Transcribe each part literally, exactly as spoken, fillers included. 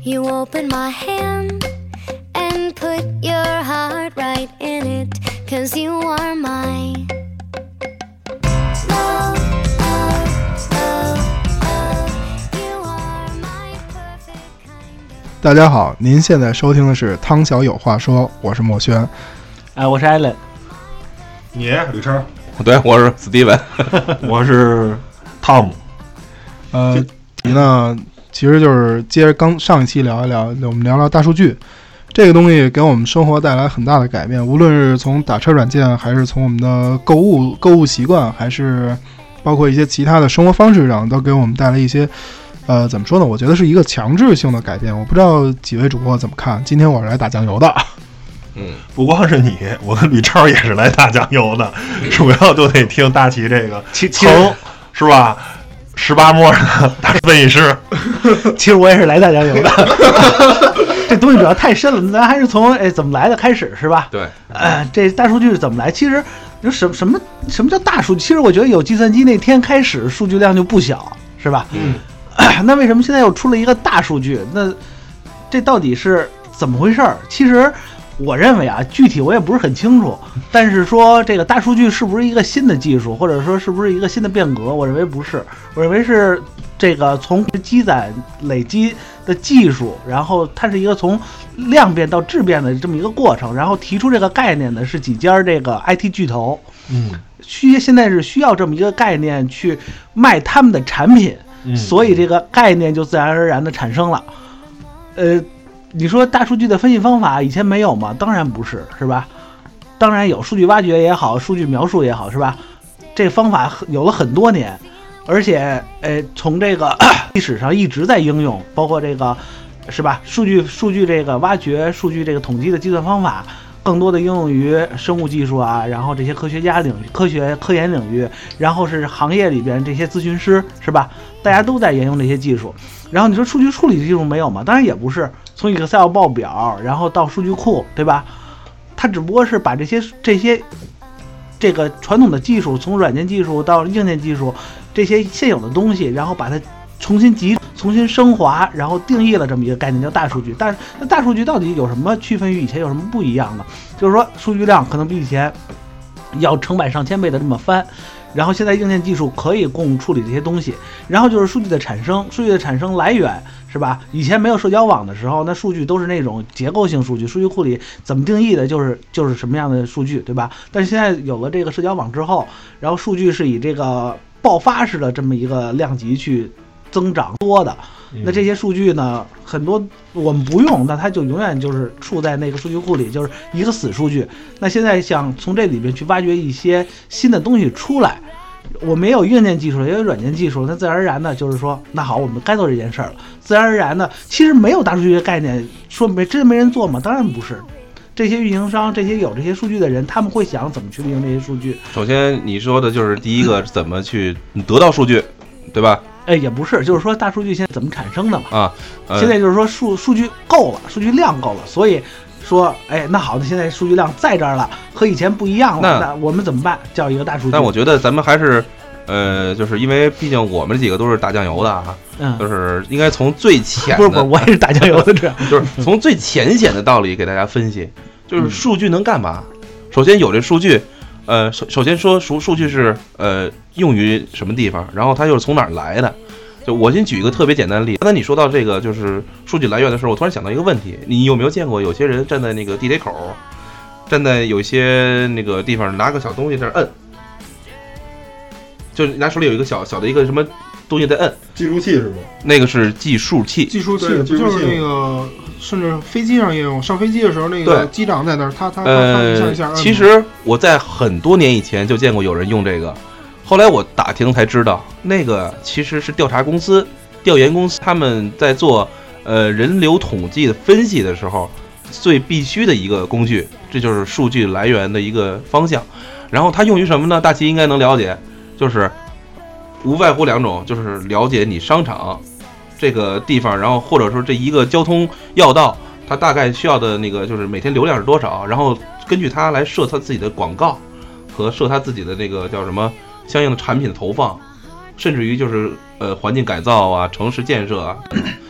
You open my hand and put your heart right in it, 'cause you are my love, love, love, love. You are my perfect kind of。 大家好，您现在收听的是汤小有话说，我是墨轩。 哎，我是艾伦。 你吕超。 对，我是 Steven。 我是汤姆。 呃，题呢，其实就是接着刚上一期聊一聊，我们聊聊大数据这个东西给我们生活带来很大的改变，无论是从打车软件，还是从我们的购物购物习惯，还是包括一些其他的生活方式上，都给我们带来一些呃，怎么说呢？我觉得是一个强制性的改变。我不知道几位主播怎么看？今天我是来打酱油的。 嗯，不光是你，我跟吕超也是来打酱油的，主要都得听大齐这个曾是吧？十八末的大分析师。 其实我也是来打酱油的。这东西主要太深了，咱还是从哎怎么来的开始，是吧？ 对。 呃，这大数据是怎么来？其实就什什么什么叫大数据？其实我觉得有计算机那天开始，数据量就不小，是吧？ 嗯。 那为什么现在又出了一个大数据？那这到底是怎么回事儿？其实。我认为啊，具体我也不是很清楚，但是说这个大数据是不是一个新的技术，或者说是不是一个新的变革，我认为不是，我认为是这个从积攒累积的技术，然后它是一个从量变到质变的这么一个过程，然后提出这个概念的是几家这个 I T 巨头， 嗯， 需现在是需要这么一个概念去卖他们的产品， 嗯， 所以这个概念就自然而然的产生了，呃。你说大数据的分析方法以前没有吗？当然不是，是吧？当然有，数据挖掘也好，数据描述也好，是吧？这个方法有了很多年，而且呃，从这个历史上一直在应用，包括这个是吧？数据数据这个挖掘、数据这个统计的计算方法，更多的应用于生物技术啊，然后这些科学家领域、科学科研领域，然后是行业里边这些咨询师，是吧？大家都在沿用这些技术。然后你说数据处理技术没有吗？当然也不是。从 Excel 报表，然后到数据库，对吧？它只不过是把这些这些这个传统的技术，从软件技术到硬件技术，这些现有的东西，然后把它重新集、重新升华，然后定义了这么一个概念，叫大数据。但是，那大数据到底有什么区分于以前有什么不一样呢？就是说，数据量可能比以前要成百上千倍的这么翻。然后现在硬件技术可以供处理这些东西，然后就是数据的产生，数据的产生来源是吧？以前没有社交网的时候，那数据都是那种结构性数据，数据库里怎么定义的就是就是什么样的数据，对吧？但是现在有了这个社交网之后，然后数据是以这个爆发式的这么一个量级去增长多的，那这些数据呢，很多我们不用，那它就永远就是处在那个数据库里，就是一个死数据。那现在想从这里边去挖掘一些新的东西出来，我们也有硬件技术，也有软件技术，那自然而然的就是说，那好，我们该做这件事儿了。自然而然的，其实没有大数据的概念，说没真没人做吗？当然不是。这些运营商，这些有这些数据的人，他们会想怎么去利用这些数据。 首先你说的就是第一个怎么去得到数据，对吧？ 哎，也不是，就是说大数据现在怎么产生的嘛？ 啊，呃、 现在就是说数数据够了，数据量够了，所以说，哎，那好的，现在数据量在这儿了，和以前不一样了，那, 那我们怎么办？叫一个大数据。 但我觉得咱们还是，呃，就是因为毕竟我们这几个都是打酱油的啊， 嗯， 就是应该从最浅的， 不是不是，我也是打酱油的，这就是从最浅显的道理给大家分析，就是数据能干嘛？嗯、首先有这数据。呃，首首先说数数据是呃用于什么地方，然后它又是从哪儿来的？就我先举一个特别简单的例子。刚才你说到这个就是数据来源的时候，我突然想到一个问题：你有没有见过有些人站在那个地铁口，站在有些那个地方拿个小东西在那摁，就是拿手里有一个小小的一个什么东西在摁？ 计数器是不？ 那个是计数器。 计数器不就是那个？甚至飞机上也有，上飞机的时候那个机长在那儿，他他他一下一下。 其实我在很多年以前就见过有人用这个，后来我打听才知道，那个其实是调查公司、调研公司他们在做呃人流统计的分析的时候最必须的一个工具，这就是数据来源的一个方向。然后它用于什么呢？大齐应该能了解，就是无外乎两种，就是了解你商场。这个地方，然后或者说这一个交通要道，它大概需要的那个就是每天流量是多少，然后根据它来设它自己的广告和设它自己的那个叫什么相应的产品的投放，甚至于就是呃环境改造啊、城市建设啊，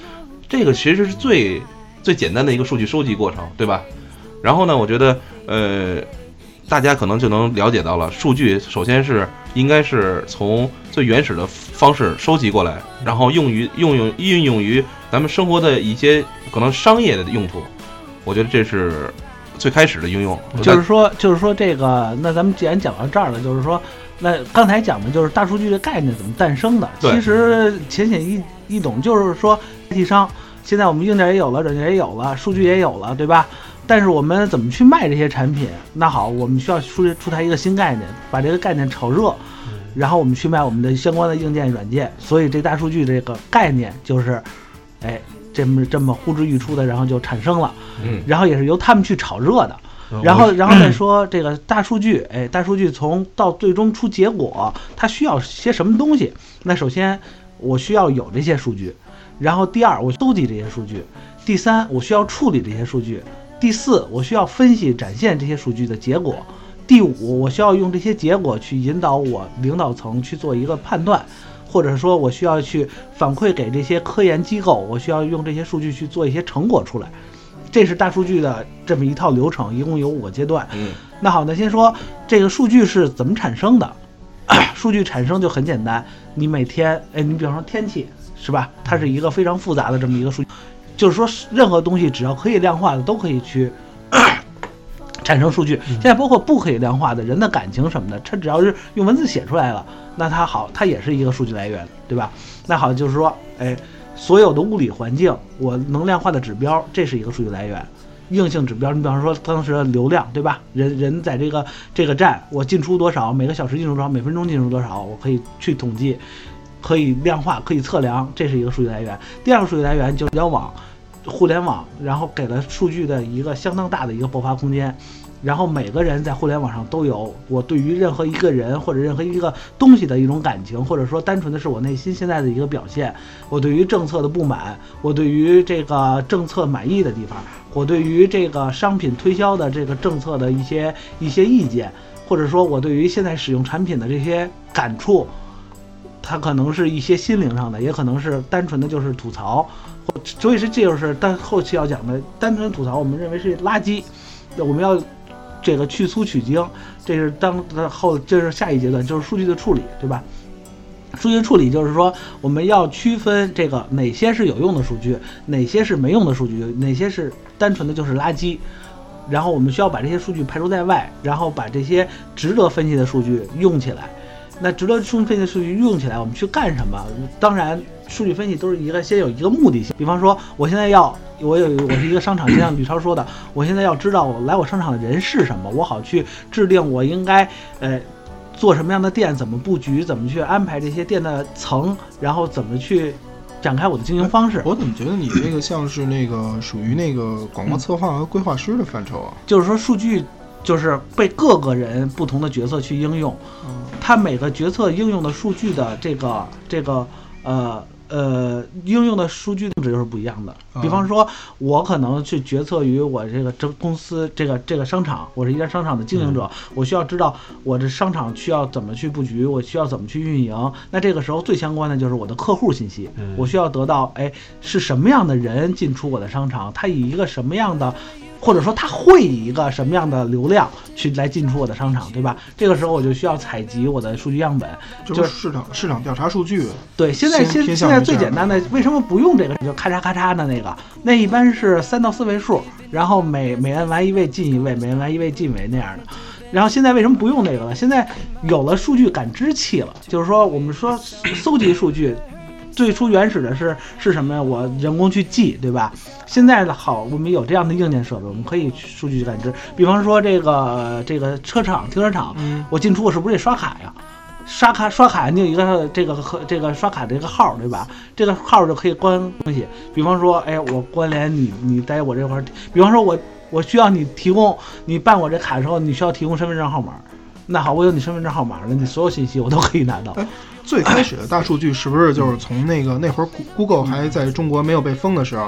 这个其实是最最简单的一个数据收集过程，对吧？然后呢，我觉得呃，大家可能就能了解到了，数据首先是应该是从最原始的方式收集过来，然后用于用用运用于咱们生活的一些可能商业的用途。我觉得这是最开始的应用。 就是说，就是说这个，那咱们既然讲到这儿了，就是说，那刚才讲的就是大数据的概念怎么诞生的。其实浅显易易懂，就是说 I T 商现在我们硬件也有了，软件也有了，数据也有了，对吧？但是我们怎么去卖这些产品？那好，我们需要出出台一个新概念，把这个概念炒热，然后我们去卖我们的相关的硬件软件。所以这大数据这个概念就是，哎，这么这么呼之欲出的，然后就产生了。嗯，然后也是由他们去炒热的。然后，然后再说这个大数据，哎，大数据从到最终出结果，它需要些什么东西？那首先我需要有这些数据，然后第二我搜集这些数据，第三我需要处理这些数据。第四，我需要分析展现这些数据的结果。第五，我需要用这些结果去引导我领导层去做一个判断，或者说我需要去反馈给这些科研机构，我需要用这些数据去做一些成果出来。这是大数据的这么一套流程，一共有五个阶段。嗯，那好，那先说这个数据是怎么产生的。数据产生就很简单，你每天，哎，你比方说天气，是吧？它是一个非常复杂的这么一个数据。就是说，任何东西只要可以量化的，都可以去产生数据。现在包括不可以量化的人的感情什么的，它只要是用文字写出来了，那它好，它也是一个数据来源，对吧？那好，就是说，哎，所有的物理环境，我能量化的指标，这是一个数据来源。硬性指标，你比方说当时的流量，对吧？人人在这个这个站，我进出多少，每个小时进出多少，每分钟进出多少，我可以去统计。可以量化，可以测量，这是一个数据来源。第二个数据来源就是社交网、互联网，然后给了数据的一个相当大的一个爆发空间。然后每个人在互联网上都有我对于任何一个人或者任何一个东西的一种感情，或者说单纯的是我内心现在的一个表现。我对于政策的不满，我对于这个政策满意的地方，我对于这个商品推销的这个政策的一些一些意见，或者说我对于现在使用产品的这些感触。它可能是一些心灵上的，也可能是单纯的就是吐槽，所以是这就是单后期要讲的单纯吐槽，我们认为是垃圾，我们要这个去粗取精，这是当后这是下一阶段，就是数据的处理，对吧？数据处理就是说我们要区分这个哪些是有用的数据，哪些是没用的数据，哪些是单纯的就是垃圾，然后我们需要把这些数据排除在外，然后把这些值得分析的数据用起来。那值得数据分析的数据用起来，我们去干什么？当然，数据分析都是一个先有一个目的性。比方说，我现在要我有我是一个商场，就像吕超说的，我现在要知道我来我商场的人是什么，我好去制定我应该呃做什么样的店，怎么布局，怎么去安排这些店的层，然后怎么去展开我的经营方式。 我怎么觉得你这个像是那个属于那个广告策划和规划师的范畴啊？ 就是说数据。就是被各个人不同的角色去应用，他每个角色应用的数据的这个这个呃呃应用的数据性质就是不一样的。比方说，我可能去决策于我这个这公司这个这个商场，我是一家商场的经营者，我需要知道我这商场需要怎么去布局，我需要怎么去运营。那这个时候最相关的就是我的客户信息，我需要得到哎是什么样的人进出我的商场，他以一个什么样的。或者说他会以一个什么样的流量去来进出我的商场，对吧？这个时候我就需要采集我的数据样本， 就是市场市场调查数据。 对，现在现现在最简单的，为什么不用这个？就咔嚓咔嚓的那个，那一般是三到四位数，然后每每按完一位进一位，每按完一位进一位那样的。然后现在为什么不用这个了？现在有了数据感知器了，就是说我们说搜集数据。最初原始的是是什么呀？我人工去记，对吧？现在的好，我们有这样的硬件设备，我们可以数据感知。比方说这个、呃、这个车场、停车场，嗯、我进出我是不是得刷卡呀？刷卡刷卡你有一个这个和这个刷卡的一个号，对吧？这个号就可以关东西。比方说，哎，我关联你你在我这块，比方说我我需要你提供你办我这卡的时候，你需要提供身份证号码。那好，我有你身份证号码了，你所有信息我都可以拿到。 最开始的大数据是不是就是从那个那会儿 Google 还在中国没有被封的时候，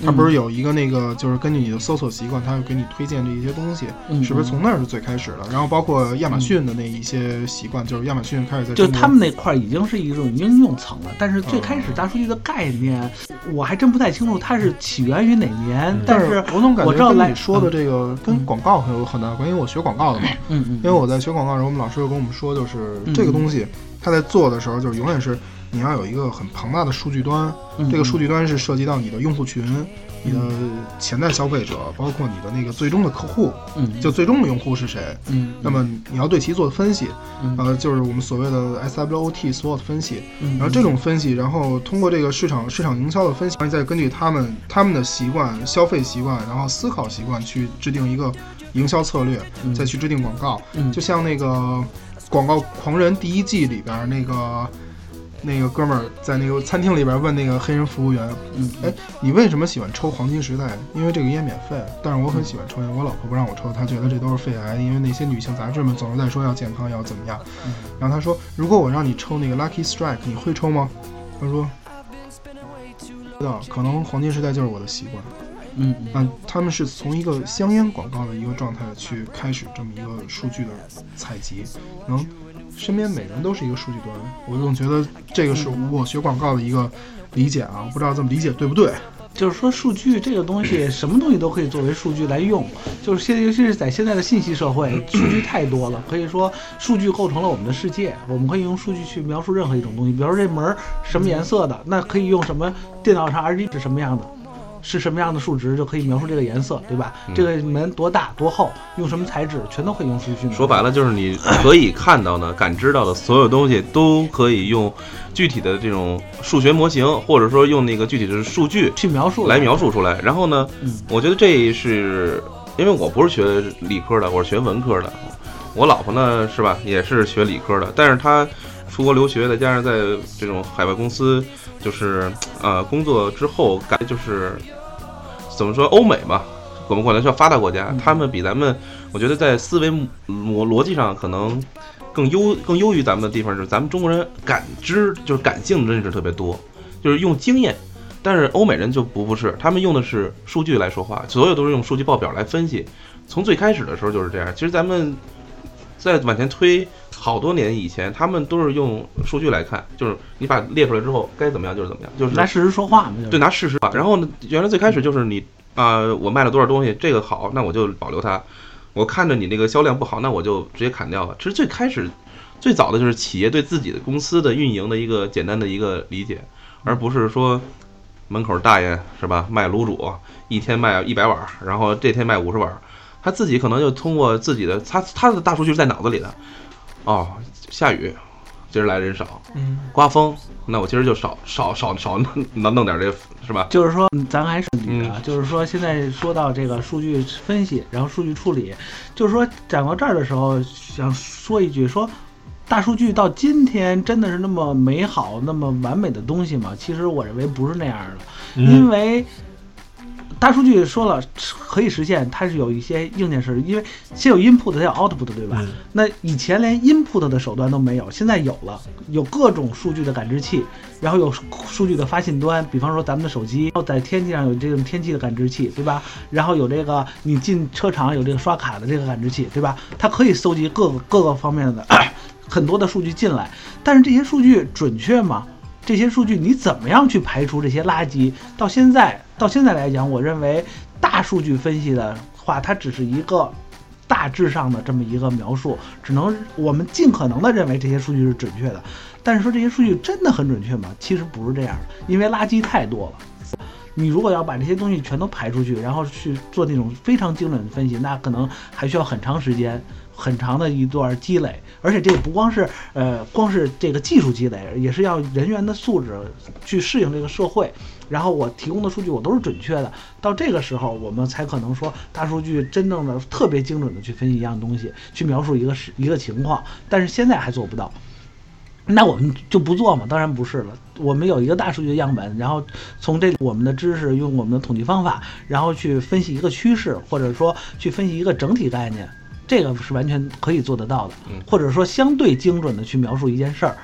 它不是有一个那个就是根据你的搜索习惯，它会给你推荐这一些东西， 嗯、 是不是从那儿是最开始的？然后包括亚马逊的那一些习惯，嗯、就是亚马逊开始在就他们那块已经是一种应用层了，但是最开始大数据的概念，嗯、我还真不太清楚它是起源于哪年。嗯、但是我总感觉跟你说的这个、 嗯、 跟广告很有很大的关系，因为我学广告的嘛， 嗯嗯， 因为我在学广告的时候，我们老师就跟我们说，就是这个东西，他在做的时候，就是永远是你要有一个很庞大的数据端， 嗯、 这个数据端是涉及到你的用户群、嗯、你的潜在消费者，包括你的那个最终的客户， 嗯， 就最终的用户是谁， 嗯， 那么你要对其做分析， 嗯、 呃，就是我们所谓的 S W O T S W O T 分析， 嗯， 然后这种分析，然后通过这个市场市场营销的分析，再根据他们他们的习惯、消费习惯，然后思考习惯去制定一个营销策略， 嗯、 再去制定广告， 嗯， 就像那个广告狂人第一季里边那个。那个哥们儿在那个餐厅里边问那个黑人服务员， 嗯， 哎，你为什么喜欢抽黄金时代？因为这个烟免费，但是我很喜欢抽烟，我老婆不让我抽，她觉得这都是肺癌，因为那些女性杂志们总是在说要健康要怎么样。 嗯、 然后他说，如果我让你抽那个 Lucky Strike， 你会抽吗？他说，知道，可能黄金时代就是我的习惯。 嗯， 啊，他们是从一个香烟广告的一个状态去开始这么一个数据的采集，能。身边每人都是一个数据端，我总觉得这个是我学广告的一个理解啊，我不知道这么理解对不对。 就是说，数据这个东西，什么东西都可以作为数据来用。就是现，尤其是在现在的信息社会，数据太多了，可以说数据构成了我们的世界。我们可以用数据去描述任何一种东西，比如说这门什么颜色的，那可以用什么电脑上 R G B 是什么样的。是什么样的数值就可以描述这个颜色，对吧？嗯、这个门多大多厚，用什么材质，全都可以用数据。 说白了就是你可以看到的、感知到的所有东西，都可以用具体的这种数学模型，或者说用那个具体的数据去描述来描述出来。然后呢， 嗯、 我觉得这是因为我不是学理科的，我是学文科的。我老婆呢，是吧，也是学理科的，但是她出国留学，再加上在这种海外公司。就是呃，工作之后感觉就是怎么说，欧美吧，我们管它叫发达国家， 嗯、 他们比咱们，我觉得在思维逻逻辑上可能更优更优于咱们的地方是，咱们中国人感知就是感性认识特别多，就是用经验，但是欧美人就不不是，他们用的是数据来说话，所有都是用数据报表来分析。从最开始的时候就是这样，其实咱们再往前推。好多年以前，他们都是用数据来看，就是你把列出来之后该怎么样就是怎么样，就是拿事实说话嘛。 对，拿事实吧。然后呢，原来最开始就是你啊、呃，我卖了多少东西，这个好，那我就保留它。我看着你那个销量不好，那我就直接砍掉了。其实最开始、最早的就是企业对自己的公司的运营的一个简单的一个理解，而不是说门口大爷是吧，卖卤煮一天卖一百碗，然后这天卖五十碗，他自己可能就通过自己的他他的大数据是在脑子里的。哦，下雨，今儿来人少， 嗯， 刮风，那我今儿就少少少少弄弄点这，是吧？ 就是说，咱还是嗯， 就是说，现在说到这个数据分析，然后数据处理，就是说讲到这儿的时候，想说一句，说大数据到今天真的是那么美好、那么完美的东西吗？其实我认为不是那样的， 嗯、 因为。大数据说了可以实现，它是有一些硬件设置，因为先有 input 才有 output， 对吧？嗯、那以前连 input 的手段都没有，现在有了，有各种数据的感知器，然后有数据的发信端，比方说咱们的手机，然后在天气上有这种天气的感知器，对吧？然后有这个你进车场有这个刷卡的这个感知器，对吧？它可以搜集各个各个方面的很多的数据进来，但是这些数据准确吗？这些数据你怎么样去排除这些垃圾？到现在到现在来讲，我认为大数据分析的话，它只是一个大致上的这么一个描述，只能我们尽可能的认为这些数据是准确的。但是说这些数据真的很准确吗？其实不是这样的，因为垃圾太多了。你如果要把这些东西全都排出去，然后去做那种非常精准的分析，那可能还需要很长时间。很长的一段积累，而且这个不光是呃，光是这个技术积累，也是要人员的素质去适应这个社会。然后我提供的数据我都是准确的，到这个时候我们才可能说大数据真正的特别精准的去分析一样东西，去描述一个一个情况。但是现在还做不到，那我们就不做嘛？当然不是了。我们有一个大数据的样本，然后从这我们的知识，用我们的统计方法，然后去分析一个趋势，或者说去分析一个整体概念。这个是完全可以做得到的，或者说相对精准的去描述一件事儿，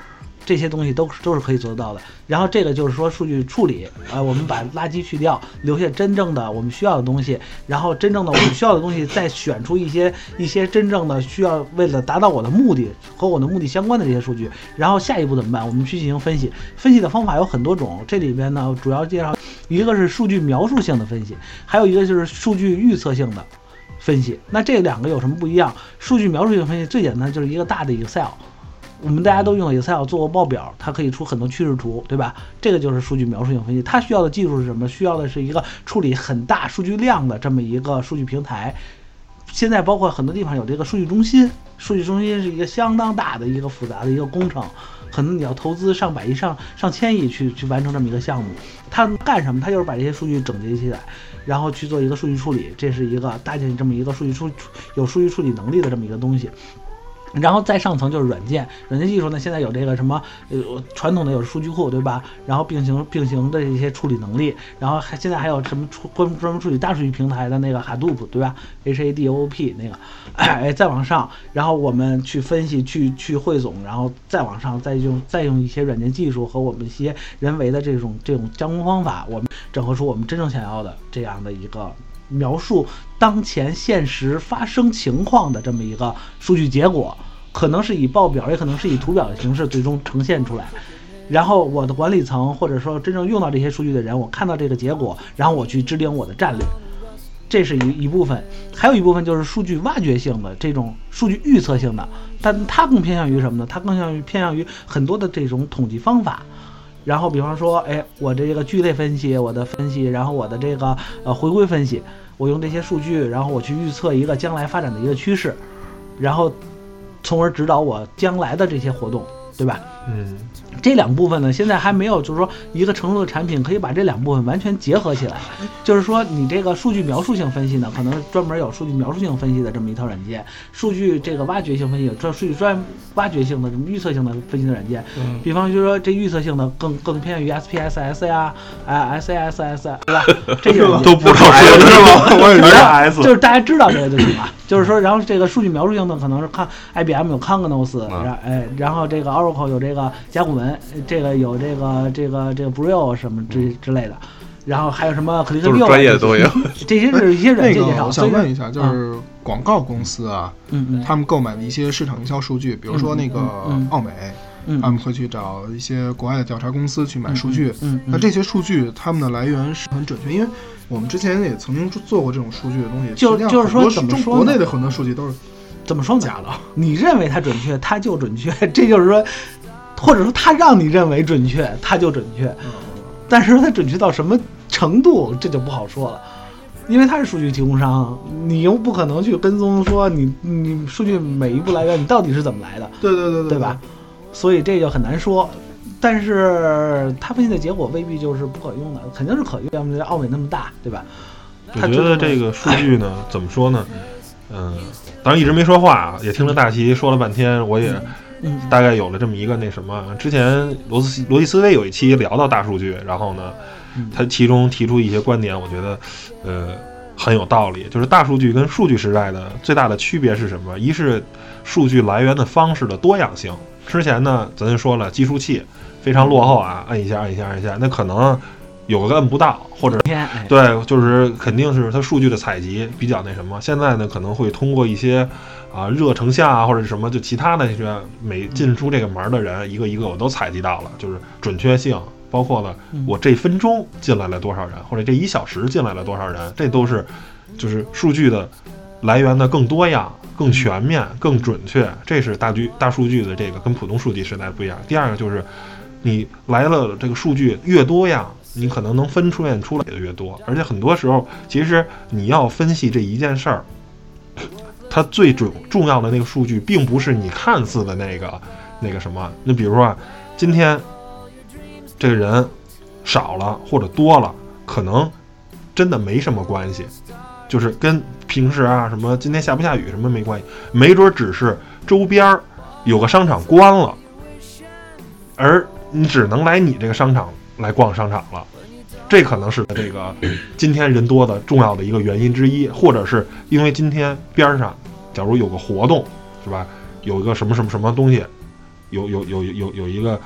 这些东西都都是可以做得到的。然后这个就是说数据处理，呃，我们把垃圾去掉，留下真正的我们需要的东西，然后真正的我们需要的东西再选出一些一些真正的需要为了达到我的目的和我的目的相关的这些数据。然后下一步怎么办？我们去进行分析，分析的方法有很多种，这里边呢主要介绍一个是数据描述性的分析，还有一个就是数据预测性的分析。那这两个有什么不一样？数据描述性分析最简单就是一个大的 Excel， 我们大家都用 Excel 做过报表，它可以出很多趋势图，对吧？这个就是数据描述性分析。它需要的技术是什么？需要的是一个处理很大数据量的这么一个数据平台。现在包括很多地方有这个数据中心，数据中心是一个相当大的一个复杂的一个工程，可能你要投资上百亿、上上千亿去去完成这么一个项目。它干什么？它就是把这些数据整结起来，然后去做一个数据处理，这是一个搭建这么一个数据处有数据处理能力的这么一个东西。然后再上层就是软件，软件技术呢，现在有这个什么呃传统的有数据库，对吧？然后并行并行的这些处理能力，然后还现在还有什么专专门处理大数据平台的那个 Hadoop， 对吧 ？H A D O O P 那个，哎，再往上，然后我们去分析、去去汇总，然后再往上，再用再用一些软件技术和我们一些人为的这种这种加工方法，我们整合出我们真正想要的这样的一个描述当前现实发生情况的这么一个数据结果，可能是以报表也可能是以图表的形式最终呈现出来。然后我的管理层或者说真正用到这些数据的人，我看到这个结果，然后我去制定我的战略，这是一一部分。还有一部分就是数据挖掘性的这种数据预测性的，但它更偏向于什么呢？它更向于偏向于很多的这种统计方法。然后比方说，哎，我这个聚类分析，我的分析，然后我的这个呃回归分析，我用这些数据，然后我去预测一个将来发展的一个趋势，然后从而指导我将来的这些活动，对吧？ 嗯， 这两部分呢，现在还没有，就是说一个成熟的产品可以把这两部分完全结合起来。就是说，你这个数据描述性分析呢，可能专门有数据描述性分析的这么一套软件；数据这个挖掘性分析有专数据专挖掘性的、什么预测性的分析的软件。嗯，比方就是说，这预测性的更更偏向于 S P S S 呀，啊 S A S S， 对吧？这些都不知道说的是吗？我也是 S， 就是大家知道这个就行了。就是说，然后这个数据描述性的可能是看 I B M 有 Cognos， 然后哎，然后这个 Oracle 有这个甲骨文，这个有这个这个这个 Brio 什么之之类的，然后还有什么 ClickView， 都是专业的都有。 这些是一些软件介绍。 那个我想问一下，就是广告公司啊， 嗯嗯， 他们购买的一些市场营销数据，比如说那个奥美。 嗯， 他们会去找一些国外的调查公司去买数据。 嗯，嗯嗯那这些数据他们的来源是很准确，因为我们之前也曾经做过这种数据的东西。 就就是说，怎么说国内的很多数据都是怎么说假的？ 你认为它准确，它就准确。这就是说，或者说它让你认为准确，它就准确。 嗯， 但是它准确到什么程度，这就不好说了。因为它是数据提供商，你又不可能去跟踪说你你数据每一步来源你到底是怎么来的。 对对对对, 对吧？所以这就很难说，但是他分析的结果未必就是不可用的，肯定是可用，要么奥美那么大，对吧？ 我觉得这个数据呢，怎么说呢？嗯，当然一直没说话啊，也听了大齐说了半天，我也大概有了这么一个那什么。之前罗斯罗辑思维有一期聊到大数据，然后呢，他其中提出一些观点，我觉得呃很有道理。就是大数据跟数据时代的最大的区别是什么？一是数据来源的方式的多样性。之前呢，咱就说了，计数器非常落后啊，按一下按一下按一下，那可能有个摁不到，或者对，就是肯定是它数据的采集比较那什么。现在呢，可能会通过一些啊热成像啊，或者什么就其他的这些每进出这个门的人，一个一个我都采集到了，就是准确性，包括了我这分钟进来了多少人，或者这一小时进来了多少人，这都是就是数据的来源的更多样。更全面、更准确，这是大据大数据的这个跟普通数据时代不一样。第二个就是，你来了这个数据越多样，你可能能分出现出来的越多。而且很多时候，其实你要分析这一件事儿，它最重重要的那个数据，并不是你看似的那个那个什么。那比如说啊，今天这个人少了或者多了，可能真的没什么关系。就是跟平时啊什么今天下不下雨什么没关系，没准只是周边有个商场关了，而你只能来你这个商场来逛商场了，这可能是这个今天人多的重要的一个原因之一。或者是因为今天边上假如有个活动是吧，有一个什么什么什么东西，有有有有有一个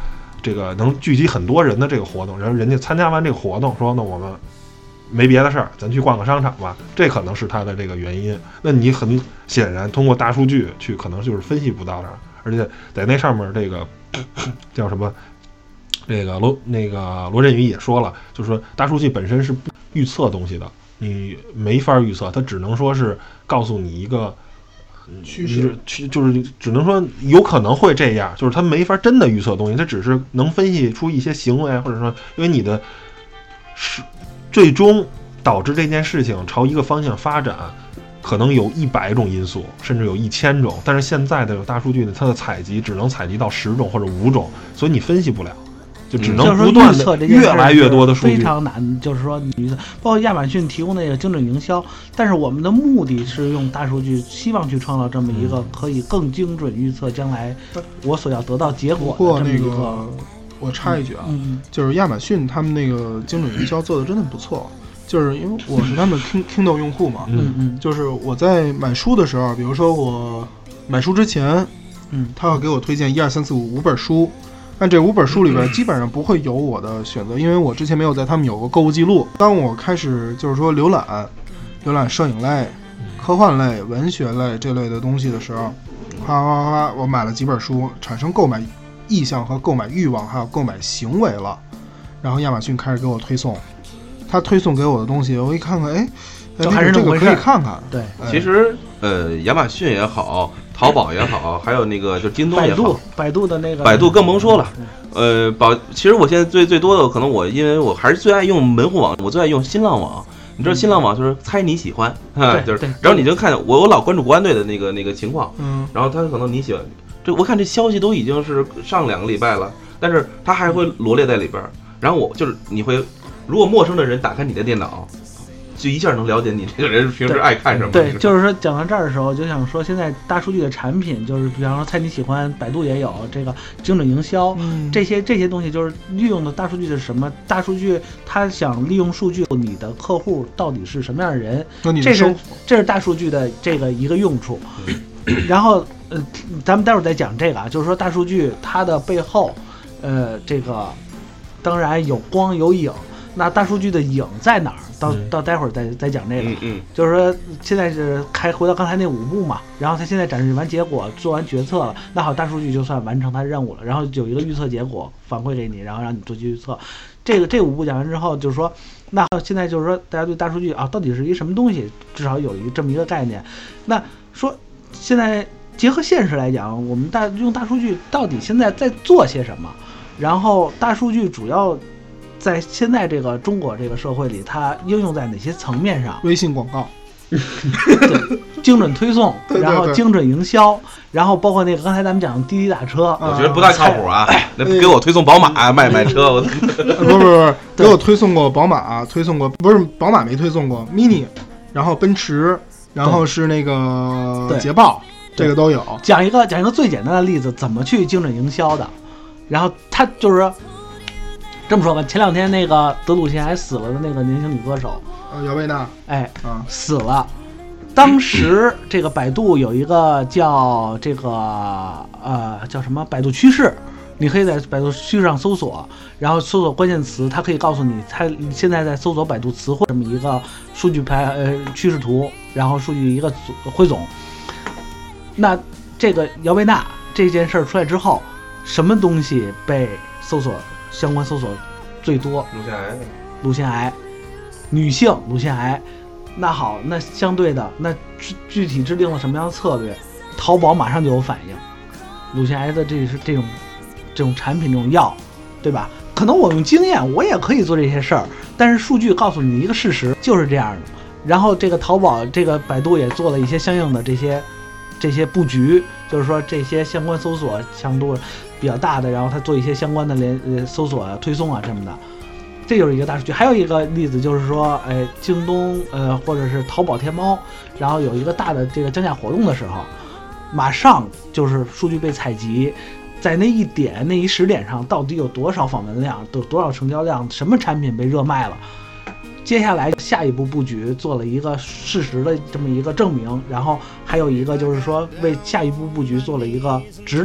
这个能聚集很多人的这个活动，然后人家参加完这个活动说，那我们没别的事儿，咱去逛个商场吧，这可能是它的这个原因。那你很显然通过大数据去可能就是分析不到这儿，而且在那上面这个叫什么，这个罗那个罗振宇也说了，就是说大数据本身是不预测东西的，你没法预测，它只能说是告诉你一个趋势， 趋就是只能说有可能会这样，就是它没法真的预测东西，它只是能分析出一些行为，或者说因为你的是最终导致这件事情朝一个方向发展，可能有一百种因素，甚至有一千种，但是现在的大数据呢，它的采集只能采集到十种或者五种，所以你分析不了。就只能不断的越来越多的数据， 非常难。就是说，你包括亚马逊提供那个精准营销，但是我们的目的是用大数据，希望去创造这么一个可以更精准预测将来我所要得到结果的这么一个。 个我插一句啊， 嗯、 就是亚马逊他们那个精准营销做的真的不错。就是因为我是他们 Kindle 用户嘛， 嗯嗯， 就是我在买书的时候，比如说我买书之前， 嗯， 他要给我推荐一二三四五五本书。但这五本书里边基本上不会有我的选择，因为我之前没有在他们有过购物记录。当我开始就是说浏览浏览摄影类、科幻类、文学类这类的东西的时候，哗哗哗，我买了几本书，产生购买意向和购买欲望，还有购买行为了。然后亚马逊开始给我推送，他推送给我的东西，我一看看，哎， 就还是这个可以看看。 对， 哎、 其实呃，亚马逊也好。淘宝也好，还有那个就京东也好， 百度百度的那个百度更甭说了。呃，宝，其实我现在最最多的可能我因为我还是最爱用门户网，我最爱用新浪网。你知道新浪网就是猜你喜欢，哈、嗯，就是，然后你就看我我老关注国安队的那个那个情况， 嗯， 然后他可能你喜欢，这我看这消息都已经是上两个礼拜了，但是他还会罗列在里边。然后我就是你会，如果陌生的人打开你的电脑。就一下能了解你这个人平时爱看什么。 对，对就是说讲到这儿的时候，就想说现在大数据的产品，就是比方说猜你喜欢，百度也有这个精准营销， 嗯、 这些这些东西就是利用的大数据是什么？大数据它想利用数据，你的客户到底是什么样的人？这是这是大数据的这个一个用处。然后呃，咱们待会儿再讲这个啊，就是说大数据它的背后，呃，这个当然有光有影。那大数据的影在哪儿？到到待会儿再再讲这个。 嗯嗯， 就是说现在是开回到刚才那五步嘛，然后他现在展示完结果，做完决策了，那好，大数据就算完成它任务了，然后有一个预测结果反馈给你，然后让你做预测。这个这五步讲完之后，就是说，那现在就是说大家对大数据啊到底是一什么东西，至少有一这么一个概念。那说现在结合现实来讲，我们大用大数据到底现在在做些什么？然后大数据主要。在现在这个中国这个社会里，它应用在哪些层面上？ 微信广告， 精准推送， 对对对然后精准营销，然后包括那个刚才咱们讲的滴滴打车， 我觉得不大靠谱啊！那给我推送宝马卖卖车，我不是不是，给我推送过宝马，推送过不是宝马没推送过 Mini， 然后奔驰，然后是那个捷豹，这个都有。 讲一个讲一个最简单的例子，怎么去精准营销的？然后他就是说。这么说吧，前两天那个德鲁县还死了的那个年轻女歌手， 呃，姚贝娜， 哎， 啊， 死了。当时这个百度有一个叫这个呃叫什么百度趋势，你可以在百度趋势上搜索，然后搜索关键词，它可以告诉你，它现在在搜索百度词汇这么一个数据排呃趋势图，然后数据一个汇总。那这个姚贝娜这件事儿出来之后，什么东西被搜索？相关搜索最多乳腺癌， 乳腺癌，女性乳腺癌。那好，那相对的，那具体制定了什么样的策略？淘宝马上就有反应。乳腺癌的这是这种这种产品这种药，对吧？可能我用经验，我也可以做这些事儿，但是数据告诉你一个事实，就是这样的。然后这个淘宝，这个百度也做了一些相应的这些这些布局，就是说这些相关搜索强度比较大的，然后它做一些相关的连呃搜索啊、推送啊这么的，这就是一个大数据。还有一个例子就是说，哎，京东呃或者是淘宝、天猫，然后有一个大的这个降价活动的时候，马上就是数据被采集，在那一点那一时点上到底有多少访问量，有多少成交量，什么产品被热卖了。接下来下一步布局做了一个事实的这么一个证明，然后还有一个就是说为下一步布局做了一个指导。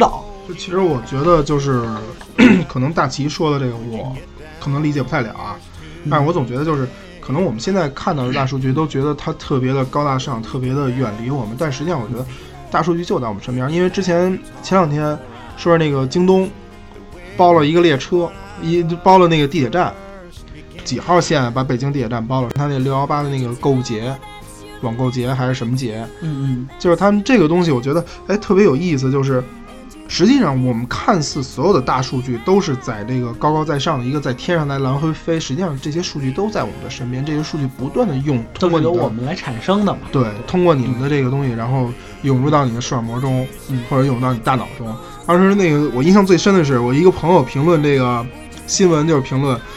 其实我觉得就是可能大齐说的这个我可能理解不太了啊，但是我总觉得就是可能我们现在看到的大数据都觉得它特别的高大上，特别的远离我们，但实际上我觉得大数据就在我们身边。因为之前前两天说是那个京东包了一个列车，一包了那个地铁站几号线，把北京地铁站包了，他那六一八的那个购物节网购节还是什么节， 嗯嗯， 就是他们这个东西我觉得哎特别有意思，就是实际上我们看似所有的大数据都是在这个高高在上的一个在天上来来回飞，实际上这些数据都在我们的身边，这些数据不断的用通过你的都是由我们来产生的嘛， 对，通过你们的这个东西然后涌入到你的视网膜中、嗯、或者涌入到你大脑中。当时那个我印象最深的是我一个朋友评论这个新闻，就是评论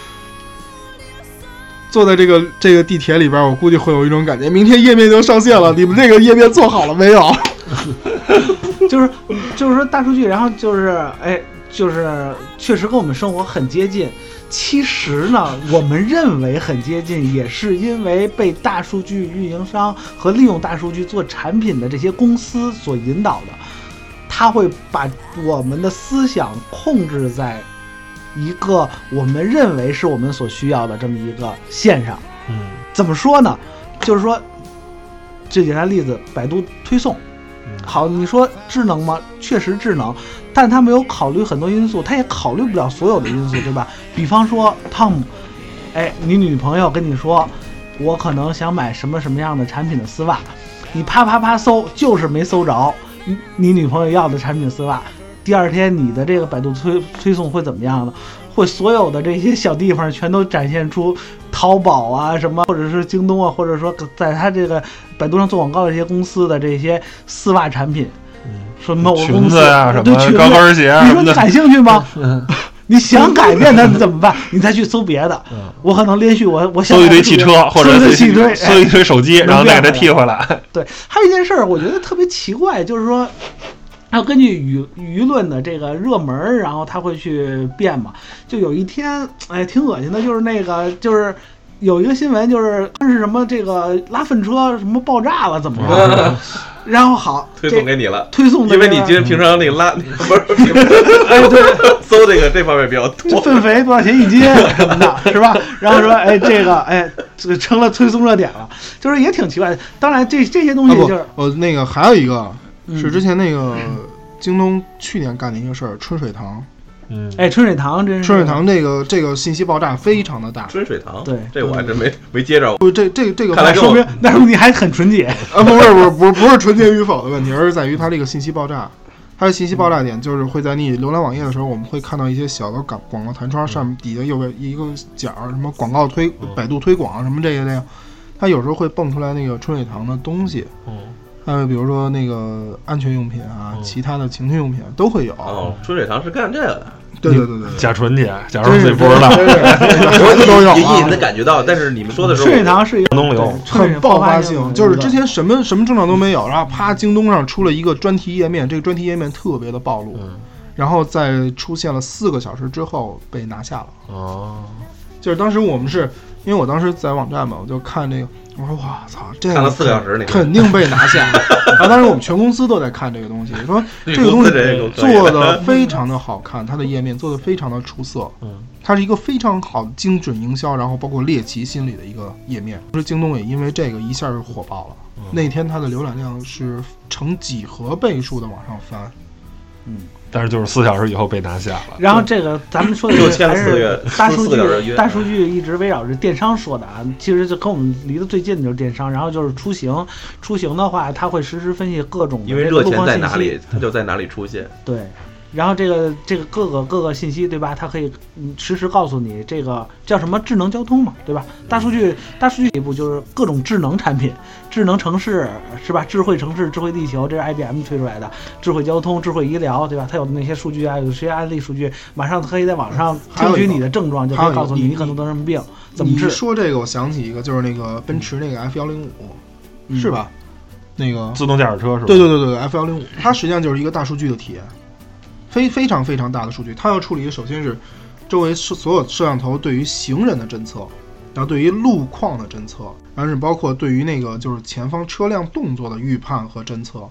坐在这个这个地铁里边，我估计会有一种感觉，明天页面就上线了，你们这个页面做好了没有？ 就是就是说大数据，然后就是哎，就是确实跟我们生活很接近。其实呢，我们认为很接近，也是因为被大数据运营商和利用大数据做产品的这些公司所引导的。他会把我们的思想控制在一个我们认为是我们所需要的这么一个线上。 嗯， 怎么说呢？就是说，最简单例子，百度推送。好，你说智能吗？确实智能，但他没有考虑很多因素，他也考虑不了所有的因素，对吧？比方说，汤姆，哎，你女朋友跟你说，我可能想买什么什么样的产品的丝袜，你啪啪啪搜，就是没搜着你你女朋友要的产品丝袜。第二天你的这个百度推推送会怎么样呢？会所有的这些小地方全都展现出淘宝啊什么，或者是京东啊，或者说在他这个百度上做广告的这些公司的这些丝袜产品，嗯，什么我公司裙子啊，什么高跟鞋啊， 你说你感兴趣吗？你想改变它怎么办？你再去搜别的。嗯、我可能连续我我搜一堆汽车，或者搜一堆汽车， 搜一堆手机，然后再给它踢回来。 对，还有一件事儿，我觉得特别奇怪，就是说。要根据舆舆论的这个热门，然后他会去变嘛。就有一天，哎，挺恶心的，就是那个，就是有一个新闻，就是是什么这个拉粪车什么爆炸了，怎么着？然后好推送给你了， 推送的、 这个，因为你今天平常那个拉不是，哎对，搜这个这方面比较多， 粪肥多少钱一斤什么的，是吧？然后说，哎，这个，哎，这个成了推送热点了，就是也挺奇怪的。当然这，这这些东西就是， 我、啊、那个还有一个。是之前那个京东去年干的一个事儿，春水堂。 嗯，哎，春水堂真是春水堂这个这个信息爆炸非常的大。 春水堂， 对， 这我还真没没接着。 不，这这这个看来说明那说明你还很纯洁啊！不是不是不是不是纯洁与否的问题，而是在于它这个信息爆炸。它的信息爆炸点就是会在你浏览网页的时候，我们会看到一些小的广广告弹窗，上面底下右边一个角，什么广告推、百度推广什么这个这个，它有时候会蹦出来那个春水堂的东西。嗯。还有比如说那个安全用品啊，嗯、其他的情趣用品都会有。 哦，春水堂是干这个的。 对对对对， 假纯洁，假如自己不知道， 都有。 隐隐的感觉到，但是你们说的时候， 春水堂是一个东流， 很爆发性，就是之前什么什么症状都没有，然后啪，京东上出了一个专题页面，这个专题页面特别的暴露，嗯、然后在出现了四个小时之后被拿下了。 哦， 就是当时我们是因为我当时在网站嘛，我就看这个。我说哇操，这个看了四个小时， 肯定被拿下。然后当时我们全公司都在看这个东西，说这个东西做的非常的好看，它的页面做的非常的出色，嗯，它是一个非常好精准营销，然后包括猎奇心理的一个页面。就是京东也因为这个一下就火爆了，嗯、那天它的浏览量是成几何倍数的往上翻， 嗯。 但是就是四小时以后被拿下了。 然后这个咱们说的还是大数据，大数据一直围绕着电商说的啊。其实就跟我们离得最近的就是电商，然后就是出行，出行的话，它会实时分析各种的因为热钱在哪里，它就在哪里出现。 对。然后这个这个各个各个信息，对吧？它可以实时告诉你这个叫什么智能交通嘛，对吧？大数据大数据一步就是各种智能产品、智能城市，是吧？智慧城市、智慧地球，这是 I B M 推出来的。智慧交通、智慧医疗，对吧？它有那些数据啊，有些案例数据，马上可以在网上听取你的症状，就可以告诉你你可能得什么病，怎么治。 你说这个，我想起一个，就是那个奔驰那个 F 一零五，是吧？那个自动驾驶车是吧？ 对对对对 ，F 一零五，它实际上就是一个大数据的体验。非非常非常大的数据，它要处理的首先是周围所有摄像头对于行人的侦测，然后对于路况的侦测，然后是包括对于那个就是前方车辆动作的预判和侦测，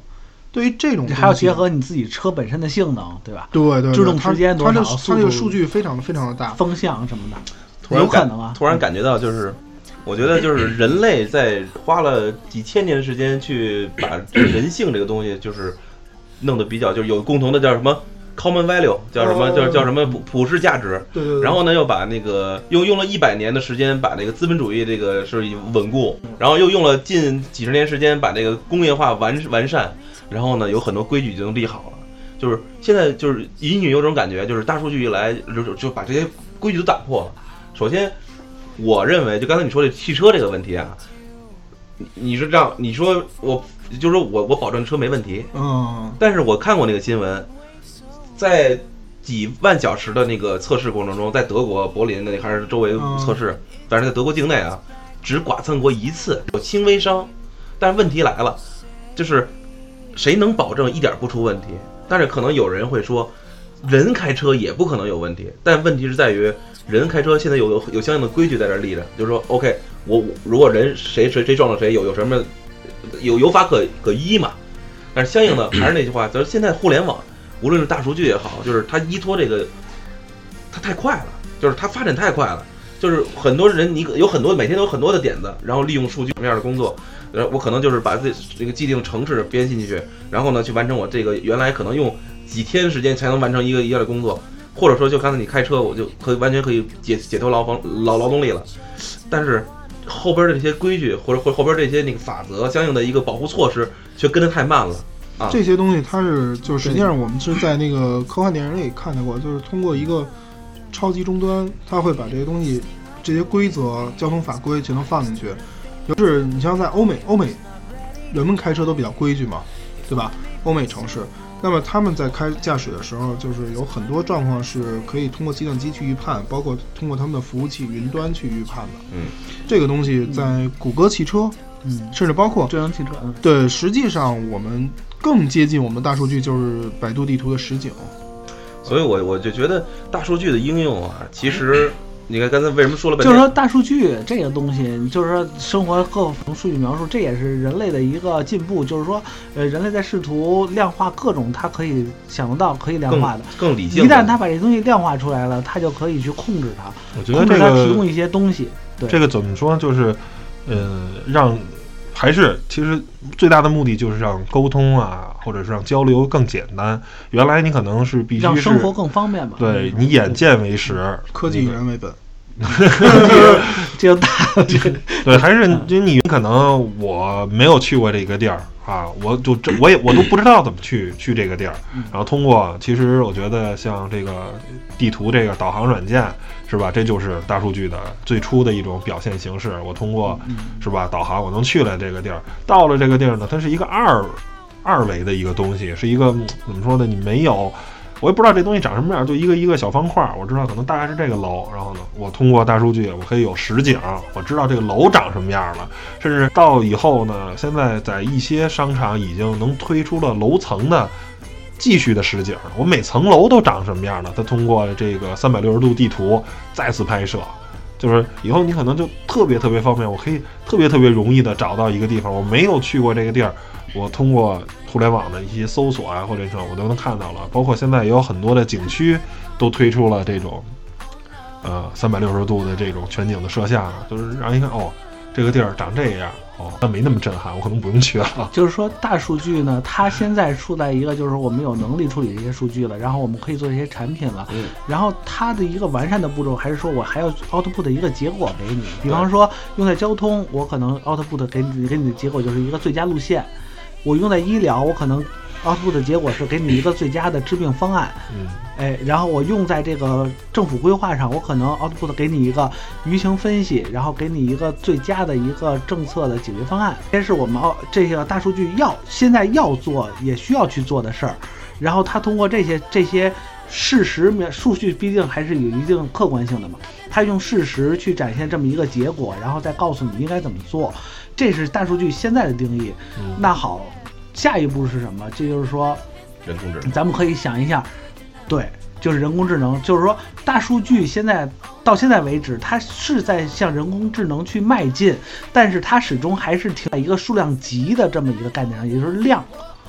对于这种还要结合你自己车本身的性能，对吧？ 对对对， 制动时间多少， 它这个数据非常非常的大， 风向什么的， 突然有可能啊。 突然感觉到就是。我觉得就是人类在花了几千年的时间去把人性这个东西就是弄得比较就是有共同的叫什么 common value 叫什么叫叫什么普普世价值， 对对对。 然后呢又把那个又用了一百年的时间把那个资本主义这个是稳固，然后又用了近几十年时间把这个工业化完完善，然后呢有很多规矩已经立好了，就是现在就是隐隐有种感觉，就是大数据一来就就把这些规矩都打破了。首先。我认为，就刚才你说的汽车这个问题啊，你是这样，你说我就是说我我保证车没问题， 嗯， 但是我看过那个新闻，在几万小时的那个测试过程中，在德国柏林的还是周围测试，嗯、但是在德国境内啊，只剐蹭过一次，有轻微伤，但是问题来了，就是谁能保证一点不出问题？但是可能有人会说，人开车也不可能有问题，但问题是在于。人开车现在有有有相应的规矩在这立着，就是说 ，OK， 我我如果人谁谁谁撞了谁，有有什么有有法可可依嘛？但是相应的还是那句话，就是现在互联网，无论是大数据也好，就是它依托这个，它太快了，就是它发展太快了，就是很多人你有很多每天都有很多的点子，然后利用数据什么样的工作，呃，我可能就是把这这个既定程式编进去，然后呢去完成我这个原来可能用几天时间才能完成一个一样的工作。或者说，就刚才你开车，我就可以完全可以解解脱劳方劳劳动力了，但是后边的这些规矩或者或后边这些那个法则相应的一个保护措施却跟得太慢了啊。 这些东西它是就是实际上我们是在那个科幻电影里看到过，就是通过一个超级终端，它会把这些东西、这些规则、交通法规全都放进去。就是你像在欧美，欧美人们开车都比较规矩嘛，对吧？欧美城市。那么他们在开驾驶的时候，就是有很多状况是可以通过计算机去预判，包括通过他们的服务器云端去预判的。 嗯， 这个东西在谷歌汽车，嗯，甚至包括智能汽车，嗯， 对，实际上我们更接近我们的大数据就是百度地图的实景。 所以我我就觉得大数据的应用啊，其实。你看刚才为什么说了半天？ 就是说大数据这个东西，就是说生活各种数据描述，这也是人类的一个进步。就是说，呃，人类在试图量化各种他可以想得到、可以量化的， 更, 更理性。 一旦他把这东西量化出来了，他就可以去控制它。 我觉得这个控制它提供一些东西。对， 这个怎么说？就是，呃，让还是其实最大的目的就是让沟通啊，或者是让交流更简单。原来你可能是必须是让生活更方便嘛。 对，你眼见为实， 科技以人为本。 这就大了。 对，还是你可能我没有去过这个地儿啊，我就这我也我都不知道怎么去去这个地儿。然后通过，其实我觉得像这个地图这个导航软件是吧，这就是大数据的最初的一种表现形式。我通过是吧导航，我能去了这个地儿，到了这个地儿呢，它是一个二二维的一个东西，是一个怎么说呢？你没有。我也不知道这东西长什么样，就一个一个小方块，我知道可能大概是这个楼，然后呢，我通过大数据，我可以有实景，我知道这个楼长什么样了，甚至到以后呢，现在在一些商场已经能推出了楼层的继续的实景，我每层楼都长什么样了，它通过这个三百六十度地图再次拍摄，就是以后你可能就特别特别方便，我可以特别特别容易的找到一个地方，我没有去过这个地儿，我通过互联网的一些搜索啊，或者什么我都能看到了。包括现在也有很多的景区都推出了这种呃三百六十度的这种全景的摄像，就是让一看哦，这个地儿长这样，哦，那没那么震撼，我可能不用去了。 就是说大数据呢，它现在处在一个就是我们有能力处理这些数据了，然后我们可以做这些产品了，嗯，然后它的一个完善的步骤还是说我还要 output 一个结果给你，比方说用在交通，我可能 output 给你给你的结果就是一个最佳路线。我用在医疗，我可能 output 的结果是给你一个最佳的治病方案，嗯，哎，然后我用在这个政府规划上，我可能 output 给你一个舆情分析，然后给你一个最佳的一个政策的解决方案。这是我们这个大数据要现在要做也需要去做的事儿。然后它通过这些这些事实数据，毕竟还是有一定客观性的嘛，它用事实去展现这么一个结果，然后再告诉你应该怎么做。这是大数据现在的定义。嗯、那好，下一步是什么？这就是说， 人工智能。 咱们可以想一下，对，就是人工智能。就是说，大数据现在到现在为止，它是在向人工智能去迈进，但是它始终还是停在一个数量级的这么一个概念上，也就是量。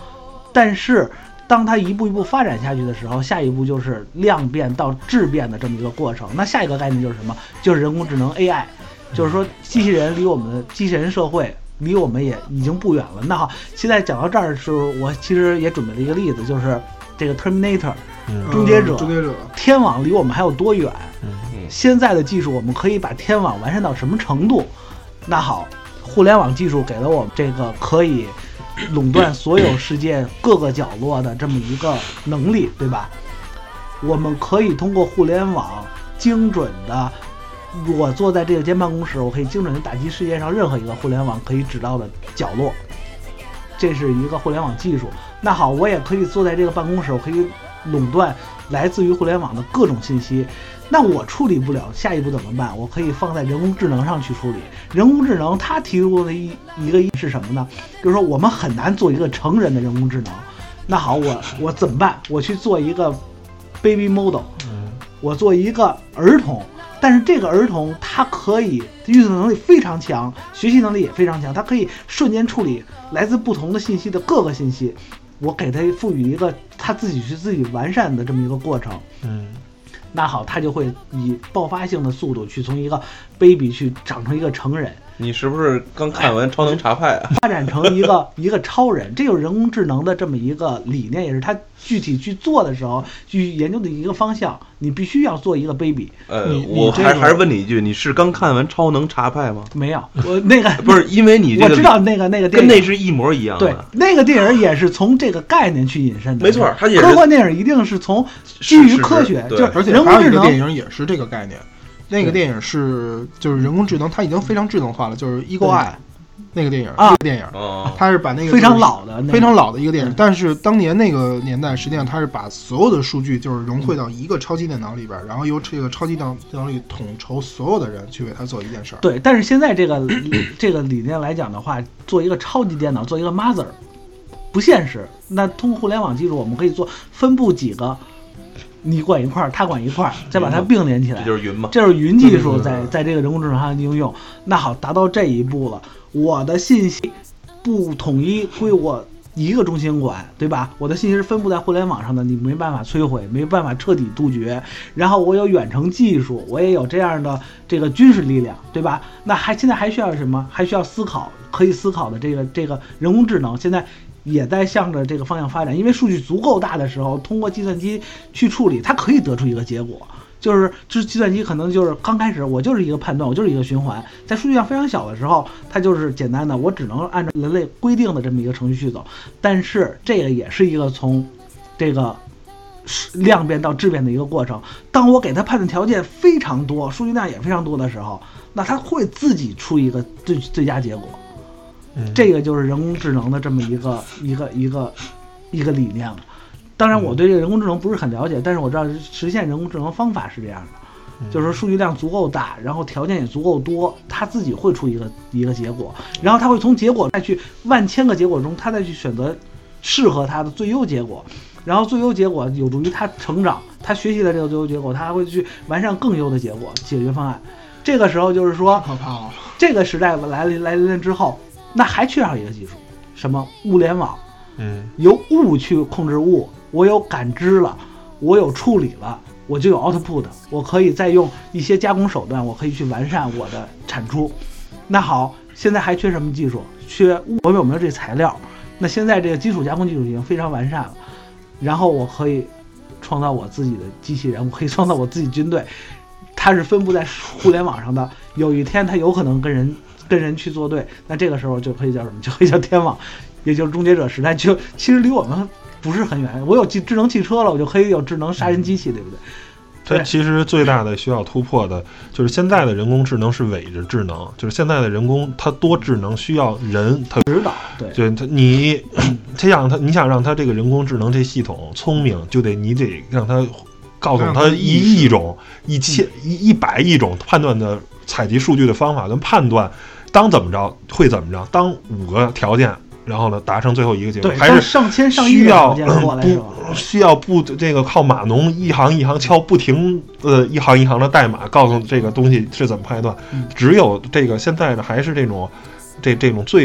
但是当它一步一步发展下去的时候，下一步就是量变到质变的这么一个过程。那下一个概念就是什么？就是人工智能 A I， 就是说机器人离我们的机器人社会离我们也已经不远了。那好，现在讲到这儿的时候，我其实也准备了一个例子，就是这个 Terminator， 嗯、 终结者， 终结者， 天网离我们还有多远？ 嗯现在的技术我们可以把天网完善到什么程度？那好，互联网技术给了我们这个可以垄断所有世界各个角落的这么一个能力，对吧？我们可以通过互联网精准的，我坐在这个间办公室，我可以精准的打击世界上任何一个互联网可以指到的角落，这是一个互联网技术。那好，我也可以坐在这个办公室，我可以垄断来自于互联网的各种信息。那我处理不了，下一步怎么办？我可以放在人工智能上去处理。人工智能它提出的一一个是什么呢？就是说我们很难做一个成人的人工智能。那好，我我怎么办？我去做一个 baby model， 我做一个儿童。但是这个儿童他可以运算能力非常强，学习能力也非常强，他可以瞬间处理来自不同的信息的各个信息。我给他赋予一个他自己去自己完善的这么一个过程。 嗯。 那好，他就会以爆发性的速度去从一个 baby 去长成一个成人。 你是不是刚看完《超能查派》啊？ 发展成一个一个超人，这就是人工智能的这么一个理念，也是他具体去做的时候去研究的一个方向。你必须要做一个 baby。 呃， 你我你、这个、 还还是问你一句，你是刚看完《超能查派》吗？ 没有，我那个不是因为你、这个、 我知道那个那个电影跟那是一模一样的。 对，那个电影也是从这个概念去引申的。 没错，它也是科幻电影一定是从基于科学， 是是就是而且还有一个电影也是这个概念。那个电影是就是人工智能，它已经非常智能化了，就是《Eagle Eye》那个电影啊，那个电影， 哦， 它是把那个非常老的、那个、 非常老的一个电影，但是当年那个年代，实际上它是把所有的数据就是融汇到一个超级电脑里边，然后由这个超级电脑里统筹所有的人去为它做一件事儿。 对，但是现在这个这个理念来讲的话，做一个超级电脑，做一个 mother 不现实。那通过互联网技术，我们可以做分布几个。你管一块儿，他管一块儿，再把它并联起来， 这就是云嘛？ 这是云技术在在这个人工智能上的应用。那好，达到这一步了，我的信息不统一归我一个中心管，对吧？我的信息是分布在互联网上的，你没办法摧毁，没办法彻底杜绝。然后我有远程技术，我也有这样的这个军事力量，对吧？那还现在还需要什么？还需要思考，可以思考的这个这个人工智能，现在也在向着这个方向发展。因为数据足够大的时候，通过计算机去处理，它可以得出一个结果。就是就是计算机可能就是刚开始我就是一个判断，我就是一个循环，在数据量非常小的时候，它就是简单的，我只能按照人类规定的这么一个程序去走。但是这个也是一个从这个量变到质变的一个过程。当我给它判断条件非常多，数据量也非常多的时候，那它会自己出一个最最佳结果。这个就是人工智能的这么一个一个一个一个理念了。当然我对这个人工智能不是很了解，但是我知道实现人工智能方法是这样的，就是说数据量足够大，然后条件也足够多，它自己会出一个一个结果，然后它会从结果再去万千个结果中，它再去选择适合它的最优结果，然后最优结果有助于它成长，它学习的这个最优结果，它还会去完善更优的结果解决方案。这个时候就是说， 可怕了。 这个时代来临来临之后，那还缺少一个技术，什么物联网？ 嗯， 由物去控制物。我有感知了，我有处理了，我就有 output， 我可以再用一些加工手段，我可以去完善我的产出。那好，现在还缺什么技术？缺我有没有这材料？那现在这个基础加工技术已经非常完善了，然后我可以创造我自己的机器人，我可以创造我自己军队，它是分布在互联网上的。有一天它有可能跟人跟人去作对，那这个时候就可以叫什么？就可以叫天网，也就是终结者时代。就其实离我们不是很远，我有智能汽车了，我就可以有智能杀人机器，对不对？ 它其实最大的需要突破的就是现在的人工智能是伪着智能，就是现在的人工它多智能需要人它指导，对， 对它你它让它你想让它这个人工智能这系统聪明，就得你得让它告诉它一亿种、一千、一一百亿种判断的采集数据的方法跟判断，当怎么着会怎么着，当五个条件。然后呢，达成最后一个结果，还是上千上亿的条件过来是吧？ 不需要不这个靠码农一行一行敲，不停呃一行一行的代码告诉这个东西是怎么判断。只有这个现在的还是这种这这种最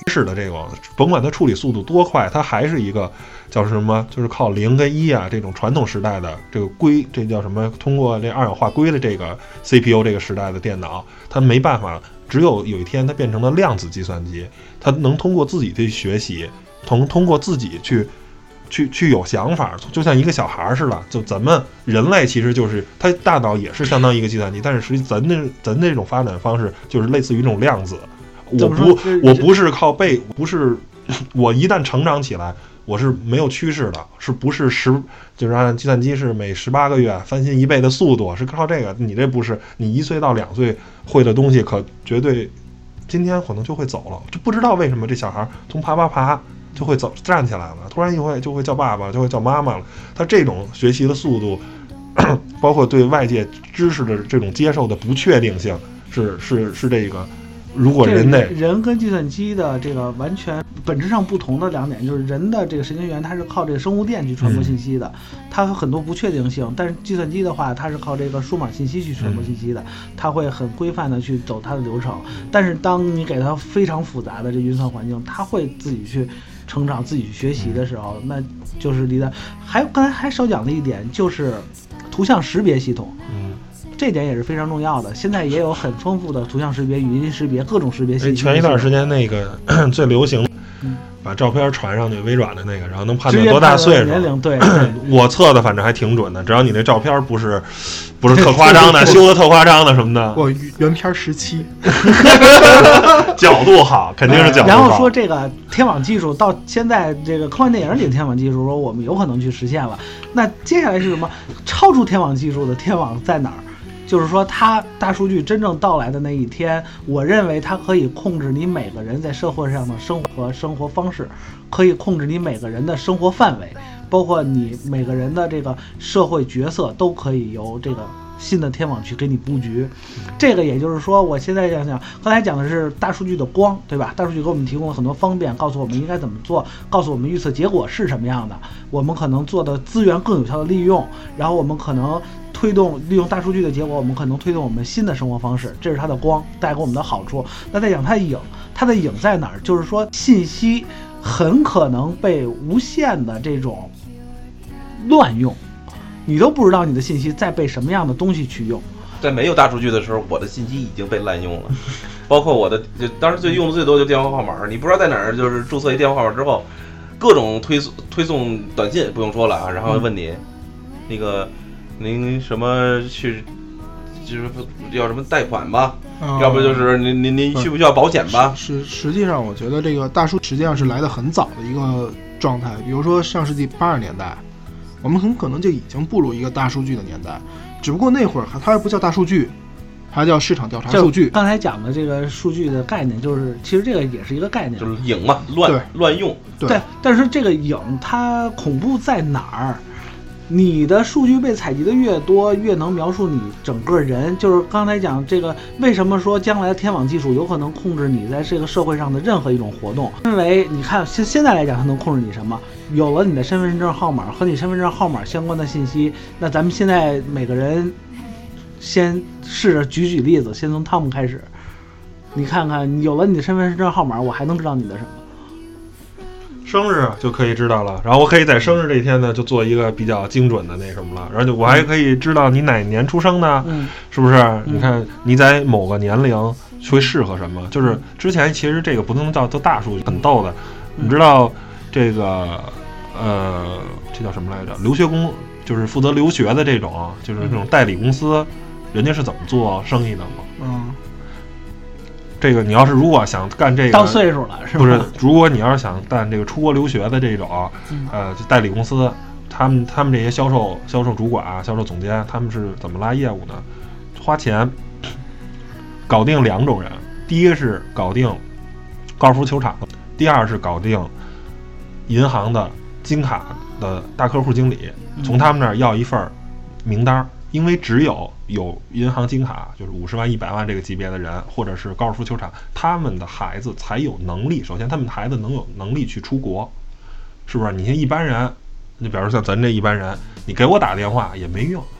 式的这种，甭管它处理速度多快，它还是一个叫什么，就是靠零跟一啊这种传统时代的这个硅，这叫什么？通过这二氧化硅的这个 C P U 这个时代的电脑，它没办法，只有有一天它变成了量子计算机，它能通过自己去学习，通通过自己去。去去有想法，就像一个小孩似的。就咱们人类其实就是他大脑也是相当于一个计算机，但是实际咱那咱那种发展方式就是类似于这种量子。我不我不是靠背，不是我一旦成长起来，我是没有趋势的，是不是十就是按计算机是每十八个月翻新一倍的速度，是靠这个。你这不是，你一岁到两岁会的东西，可绝对今天可能就会走了，就不知道为什么这小孩从爬爬爬。就会走站起来了，突然就会就会叫爸爸，就会叫妈妈了。他这种学习的速度，包括对外界知识的这种接受的不确定性，是是是这个。如果人类人跟计算机的这个完全本质上不同的两点，就是人的这个神经元它是靠这个生物电去传播信息的，嗯、它有很多不确定性；但是计算机的话，它是靠这个数码信息去传播信息的，它会很规范的去走它的流程。但是当你给它非常复杂的这运算环境，它会自己去成长、自己去学习的时候，那就是离的。还有刚才还少讲的一点就是图像识别系统。嗯。这点也是非常重要的。现在也有很丰富的图像识别、语音识别、各种识别系统。 前一段时间那个最流行，嗯、把照片传上去，微软的那个，然后能判断多大岁数。 年龄对，对我测的反正还挺准的，只要你那照片不是不是特夸张的，修的特夸张的什么的。 我原片十七， 角度好，肯定是角度好。 然后说这个天网技术到现在这个科幻电影里的天网技术，说我们有可能去实现了。那接下来是什么？超出天网技术的天网在哪儿？就是说，它大数据真正到来的那一天，我认为它可以控制你每个人在社会上的生活和生活方式，可以控制你每个人的生活范围，包括你每个人的这个社会角色都可以由这个新的天网去给你布局。这个也就是说，我现在想想，刚才讲的是大数据的光，对吧？大数据给我们提供了很多方便，告诉我们应该怎么做，告诉我们预测结果是什么样的，我们可能做的资源更有效的利用，然后我们可能推动利用大数据的结果，我们可能推动我们新的生活方式，这是它的光带给我们的好处。那再讲它的影，它的影在哪儿？就是说信息很可能被无限的这种乱用，你都不知道你的信息在被什么样的东西去用。 在没有大数据的时候，我的信息已经被滥用了，包括我的，当时最用的最多就电话号码，你不知道在哪儿，就是注册一电话号码之后，各种推送推送短信不用说了啊，然后问你、嗯、那个。您什么去，就是要什么贷款吧、嗯，要不就是您您您需不需要保险吧？ 实实际上，我觉得这个大数实际上是来的很早的一个状态。比如说上世纪八十年代，我们很可能就已经步入一个大数据的年代，只不过那会儿它还不叫大数据，还叫市场调查数据。 刚才讲的这个数据的概念，就是其实这个也是一个概念， 就是影嘛，乱乱用。 对， 对但是这个影它恐怖在哪儿？你的数据被采集的越多，越能描述你整个人。就是刚才讲这个，为什么说将来的天网技术有可能控制你在这个社会上的任何一种活动？因为你看现现在来讲，它能控制你什么？有了你的身份证号码和你身份证号码相关的信息，那咱们现在每个人先试着举举例子，先从汤姆开始。你看看，有了你的身份证号码，我还能知道你的什么？ 生日就可以知道了，然后我可以在生日这一天呢就做一个比较精准的那什么了，然后就我还可以知道你哪年出生的、嗯、是不是、嗯、你看你在某个年龄会适合什么，就是之前其实这个不能叫做大数据，很逗的、嗯、你知道这个呃这叫什么来着，留学公就是负责留学的这种就是这种代理公司、嗯、人家是怎么做生意的吗？嗯，这个你要是如果想干这个到岁数了是吧？ 不是，如果你要是想干这个出国留学的这种、嗯、呃代理公司，他们他们这些销售销售主管啊、销售总监，他们是怎么拉业务呢？花钱搞定两种人，第一个是搞定高尔夫球场，第二是搞定银行的金卡的大客户经理，从他们那儿要一份名单。因为只有有银行金卡，就是五十万、一百万这个级别的人，或者是高尔夫球场，他们的孩子才有能力。首先，他们的孩子能有能力去出国，是不是？你像一般人，你比如像咱这一般人，你给我打电话也没用，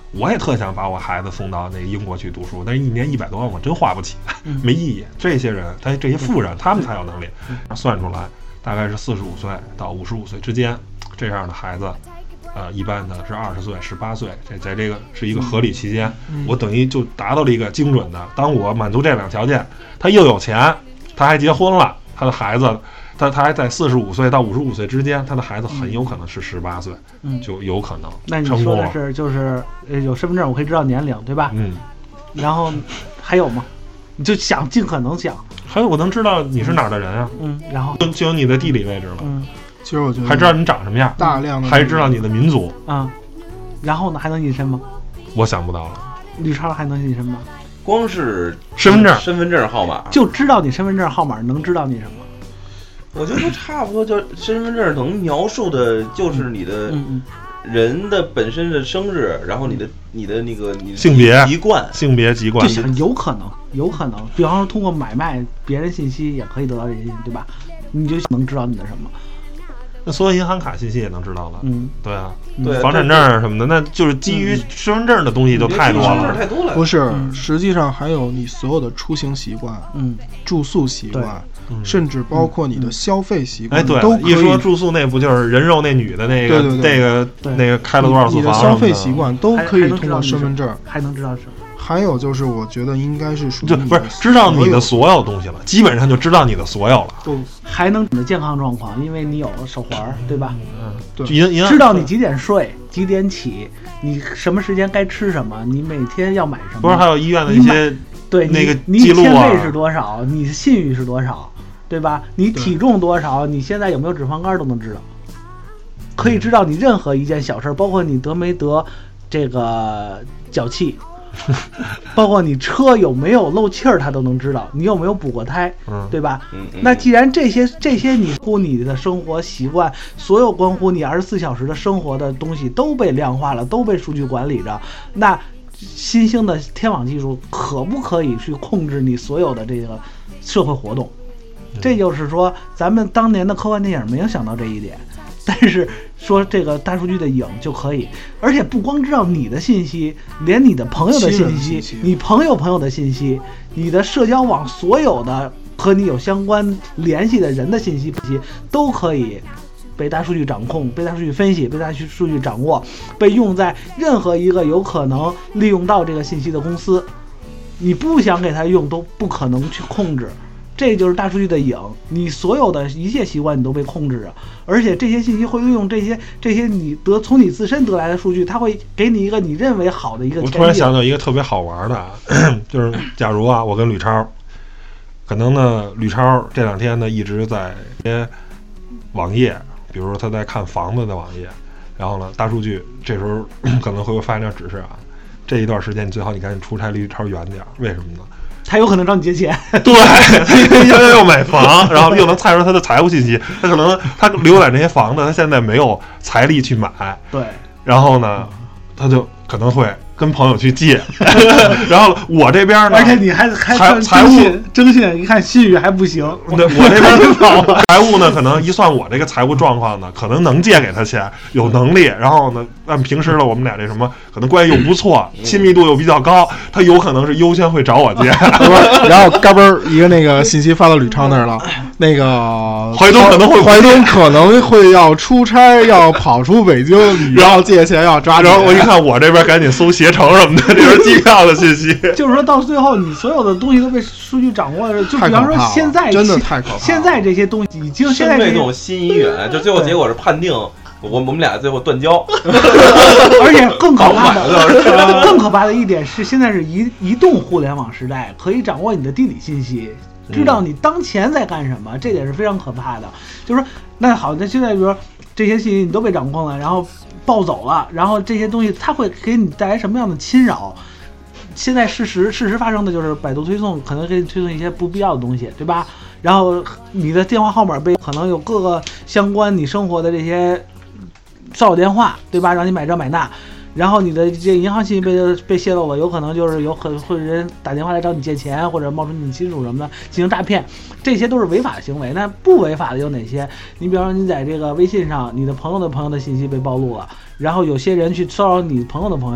我也特想把我孩子送到那个英国去读书，但是一年一百多万我真花不起， 嗯、 没意义。这些人，他这些富人，他们才有能力。算出来，大概是四十五岁到五十五岁之间，这样的孩子，呃，一般的是二十岁、十八岁，这在这个是一个合理期间， 嗯、 我等于就达到了一个精准的。当我满足这两条件，他又有钱，他还结婚了，他的孩子。他他还在四十五岁到五十五岁之间，他的孩子很有可能是十八岁， 嗯， 就有可能。 那你说的是就是有身份证，我可以知道年龄，对吧？ 嗯。 然后还有吗？你就想尽可能想。 还有我能知道你是哪儿的人啊？ 嗯，然后就就有你的地理位置了。 嗯， 其实我觉得还知道你长什么样， 大量的还知道你的民族。 嗯，然后呢还能隐身吗？ 我想不到了。 吕超还能隐身吗？ 光是身份证， 身份证号码就知道你身份证号码，能知道你什么？ 我觉得差不多，就身份证能描述的就是你的人的本身的生日，然后你的你的那个你的性别籍贯、 性别籍贯， 就想有可能，有可能，比方说通过买卖别人信息也可以得到这些信息，对吧？你就能知道你的什么。 那所有银行卡信息也能知道了， 嗯， 对啊， 对， 房产证什么的，那就是基于身份证的东西就太多了， 太多了。 不是，实际上还有你所有的出行习惯， 嗯， 住宿习惯。甚至包括你的消费习惯， 哎，对， 都可以。 一说住宿那不就是人肉那女的那个， 对对对那个那个开了多少次房？ 你的消费习惯都可以通过身份证， 还能知道什么？ 还有就是，我觉得应该是属于就不是知道你的所有东西了，基本上就知道你的所有了。 不，还能你的健康状况，因为你有手环，对吧？ 嗯， 对， 知道你几点睡，几点起，你什么时间该吃什么，你每天要买什么？ 不是还有医院的一些对那个你记录啊？ 你天费是多少？你的信誉是多少？对吧？你体重多少？你现在有没有脂肪肝都能知道，可以知道你任何一件小事，包括你得没得这个脚气，包括你车有没有漏气儿，他都能知道。你有没有补过胎， 嗯、 对吧？ 嗯嗯、 那既然这些这些你乎你的生活习惯，所有关乎你二十四小时的生活的东西都被量化了，都被数据管理着，那新兴的天网技术可不可以去控制你所有的这个社会活动？这就是说，咱们当年的科幻电影没有想到这一点，但是说这个大数据的影就可以，而且不光知道你的信息，连你的朋友的信息， 信息你朋友朋友的信息，你的社交网所有的和你有相关联系的人的信息，都可以被大数据掌控、被大数据分析、被大数据掌握，被用在任何一个有可能利用到这个信息的公司，你不想给它用都不可能去控制。这就是大数据的影，你所有的一切习惯你都被控制着，而且这些信息会用这些这些你得从你自身得来的数据，它会给你一个你认为好的一个。 我突然想到一个特别好玩的，就是假如啊，我跟吕超，可能呢，吕超这两天呢一直在一些网页，比如说他在看房子的网页，然后呢，大数据这时候可能会发一张指示啊，这一段时间你最好你赶紧出差离吕超远点，为什么呢？ 他有可能找你借钱， 对，又要买房，然后又能猜出他的财务信息。他可能他浏览这些房子，他现在没有财力去买， 对， 然后呢，他就可能会跟朋友去借，然后我这边呢， 而且你还还财财务征信，一看信誉还不行。 对，我这边财务呢，可能一算我这个财务状况呢，可能能借给他钱，有能力。然后呢，按平时呢，我们俩这什么，可能关系又不错，亲密度又比较高，他有可能是优先会找我借。 然后嘎嘣儿一个那个信息发到吕超那儿了，那个怀东可能会怀东可能会要出差，要跑出北京，你要借钱要抓。 然后我一看，我这边赶紧搜携程什么的，这是机票的信息。 就是说到最后，你所有的东西都被数据掌握了。就比方说现在真的太可怕了， 现在这些东西已经现在被动心已远，就最后结果是判定我我们俩最后断交。 而且更可怕的，更可怕的一点是，现在是移移动互联网时代，可以掌握你的地理信息，知道你当前在干什么，这点是非常可怕的。就是说，那好，那现在比如说这些信息你都被掌控了，然后暴走了，然后这些东西它会给你带来什么样的侵扰？现在事实事实发生的就是百度推送可能给你推送一些不必要的东西，对吧？然后你的电话号码被可能有各个相关你生活的这些骚扰电话，对吧？让你买这买那，然后你的这银行信息被被泄露了，有可能就是有很会人打电话来找你借钱，或者冒充你亲属什么的进行诈骗，这些都是违法的行为。那不违法的有哪些？你比方说你在这个微信上，你的朋友的朋友的信息被暴露了，然后有些人去骚扰你朋友的朋友。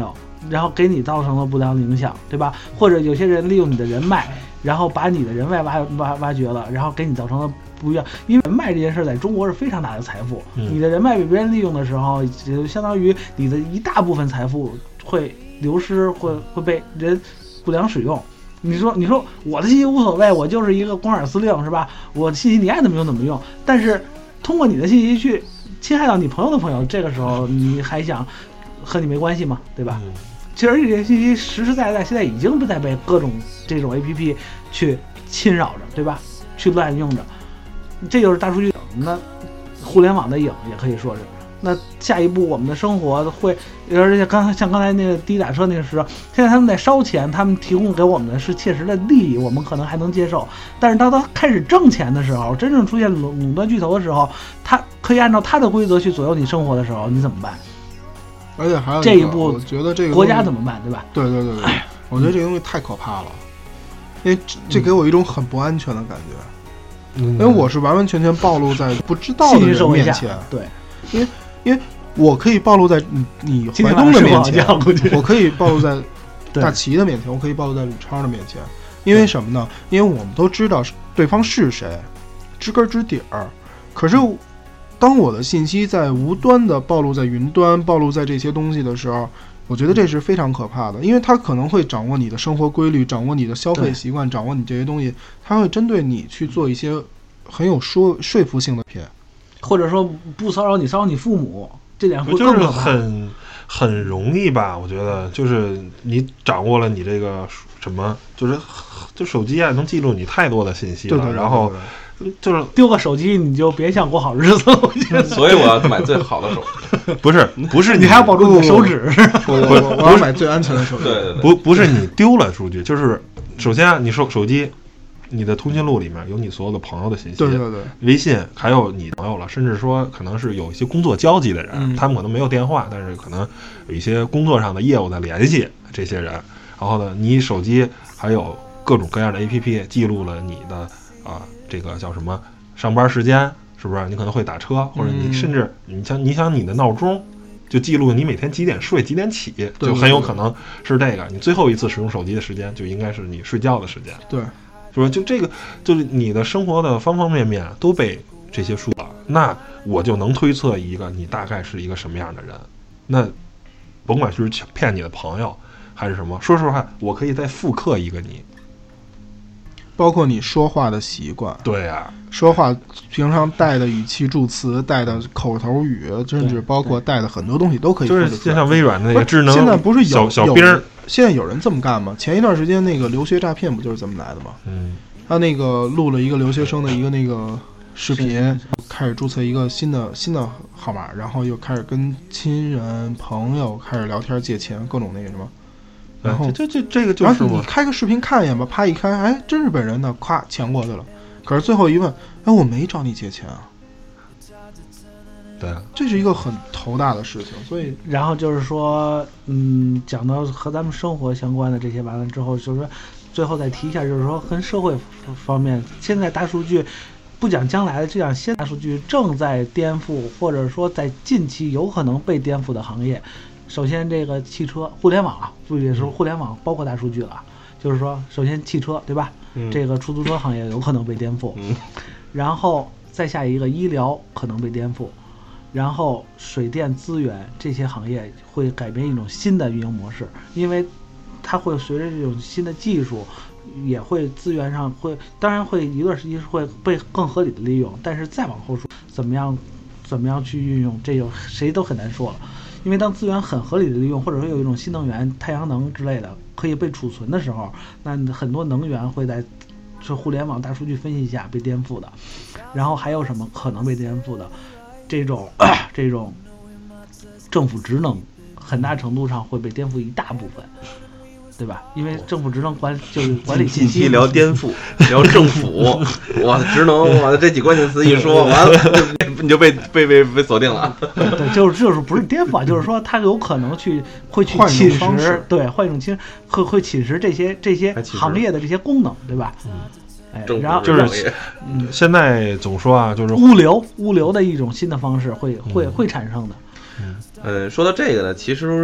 然后给你造成了不良的影响，对吧？或者有些人利用你的人脉，然后把你的人脉挖挖挖掘了，然后给你造成了不一样。因为人脉这件事在中国是非常大的财富， 嗯、 你的人脉被别人利用的时候，就相当于你的一大部分财富会流失，会会被人不良使用。你说，你说我的信息无所谓，我就是一个光杆司令，是吧？我的信息你爱怎么用怎么用。但是通过你的信息去侵害到你朋友的朋友，这个时候你还想和你没关系吗？对吧？ 嗯、 其实这些信息实实在在现在已经不再被各种这种 A P P 去侵扰着，对吧？去滥用着，这就是大数据。那互联网的影也可以说是。那下一步我们的生活会，而且刚才像刚才那个滴滴打车那个时候，现在他们在烧钱，他们提供给我们的是切实的利益，我们可能还能接受。但是当他开始挣钱的时候，真正出现垄垄断巨头的时候，他可以按照他的规则去左右你生活的时候，你怎么办？ 而且还有这一步， 我觉得这个国家怎么办，对吧？ 对对对对，我觉得这个东西太可怕了，因为这给我一种很不安全的感觉， 嗯、 因为我是完完全全暴露在不知道的人面前， 对， 因为。因为我可以暴露在你你怀东的面前，我可以暴露在大齐的面前，我可以暴露在吕超的面前。因为什么呢？因为我们都知道对方是谁，知根知底儿。可是，当我的信息在无端的暴露在云端、暴露在这些东西的时候，我觉得这是非常可怕的，因为它可能会掌握你的生活规律，掌握你的消费习惯，掌握你这些东西，它会针对你去做一些很有说说服性的片。 或者说不骚扰你，骚扰你父母，这点会更可怕。就是很很容易吧？我觉得就是你掌握了你这个什么，就是就手机啊，能记录你太多的信息了。 对对对对对， 然后就是丢个手机，你就别想过好日子了。我觉得， 所以我要买最好的手机。 不是不是， 你还要保住你的手指。 我我我要买最安全的手机。 对对对， 不不是你丢了数据，就是首先啊，你手手机。你的通讯录里面有你所有的朋友的信息， 对对对， 微信还有你朋友了，甚至说可能是有一些工作交集的人， 嗯、 他们可能没有电话，但是可能有一些工作上的业务的联系这些人。然后呢，你手机还有各种各样的 A P P 记录了你的啊、呃，这个叫什么上班时间，是不是？你可能会打车，或者你甚至你想你想你的闹钟。就记录你每天几点睡几点起，就很有可能是这个你最后一次使用手机的时间，就应该是你睡觉的时间。 对。 是吧？就这个，就是你的生活的方方面面都被这些输了，那我就能推测一个你大概是一个什么样的人。那甭管是骗你的朋友还是什么，说实话，我可以再复刻一个你， 包括你说话的习惯。 对呀、啊， 说话平常带的语气助词，带的口头语，甚至包括带的很多东西都可以复制出来。 就是就像微软的那个智能， 现在不是有小小兵儿。 现在有人这么干吗？前一段时间那个留学诈骗不就是这么来的吗？ 嗯， 他那个录了一个留学生的一个那个视频，开始注册一个新的新的号码，然后又开始跟亲人朋友开始聊天借钱，各种那个什么。然后这这这个就是， 然后你开个视频看一眼吧，啪一开，哎，真是本人的，咵抢过去了。可是最后一问，哎，我没找你借钱啊。 对， 这是一个很头大的事情，所以然后就是说，嗯，讲到和咱们生活相关的这些完了之后，就是说，最后再提一下，就是说跟社会方面，现在大数据不讲将来的，这样现在大数据正在颠覆，或者说在近期有可能被颠覆的行业。首先，这个汽车、互联网啊，不也是互联网包括大数据了，就是说，首先汽车对吧？ 嗯、 这个出租车行业有可能被颠覆， 嗯、 然后再下一个医疗可能被颠覆。然后水电资源这些行业会改变一种新的运营模式，因为它会随着这种新的技术，也会资源上会，当然会一段时间会被更合理的利用，但是再往后说怎么样怎么样去运用，这就谁都很难说了。因为当资源很合理的利用，或者说有一种新能源、太阳能之类的可以被储存的时候，那很多能源会在是互联网大数据分析下被颠覆的。然后还有什么可能被颠覆的？这种、呃、这种政府职能很大程度上会被颠覆一大部分，对吧？因为政府职能管就是管理信息。 近期聊颠覆，聊政府，我的职能，我的这几关键词一说完了，你就被被被被锁定了。 对，就是就是不是颠覆啊，就是说他有可能去会去侵蚀，对，换一种侵会会侵蚀这些这些行业的这些功能，对吧？ 嗯。 哎，然后就是，嗯，现在总说啊，就是物流物流的一种新的方式会会会产生的。 嗯， 呃，说到这个呢，其实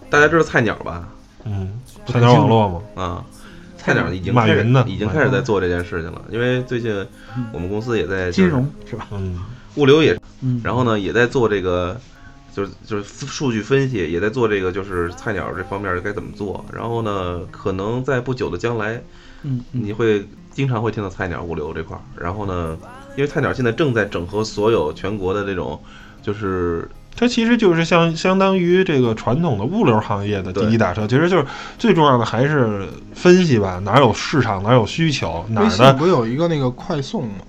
大家知道菜鸟吧？ 嗯，菜鸟网络嘛， 啊，菜鸟已经马云的已经开始在做这件事情了，因为最近我们公司也在、就是、 金融是吧？ 嗯， 物流也， 嗯， 然后呢也在做这个。就是就是数据分析，也在做这个，就是菜鸟这方面该怎么做。然后呢，可能在不久的将来， 嗯， 你会经常会听到菜鸟物流这块儿。然后呢，因为菜鸟现在正在整合所有全国的这种，就是它其实就是相相当于这个传统的物流行业的滴滴打车，其实就是最重要的还是分析吧，哪有市场，哪有需求，哪儿的。 不是有一个那个快送吗？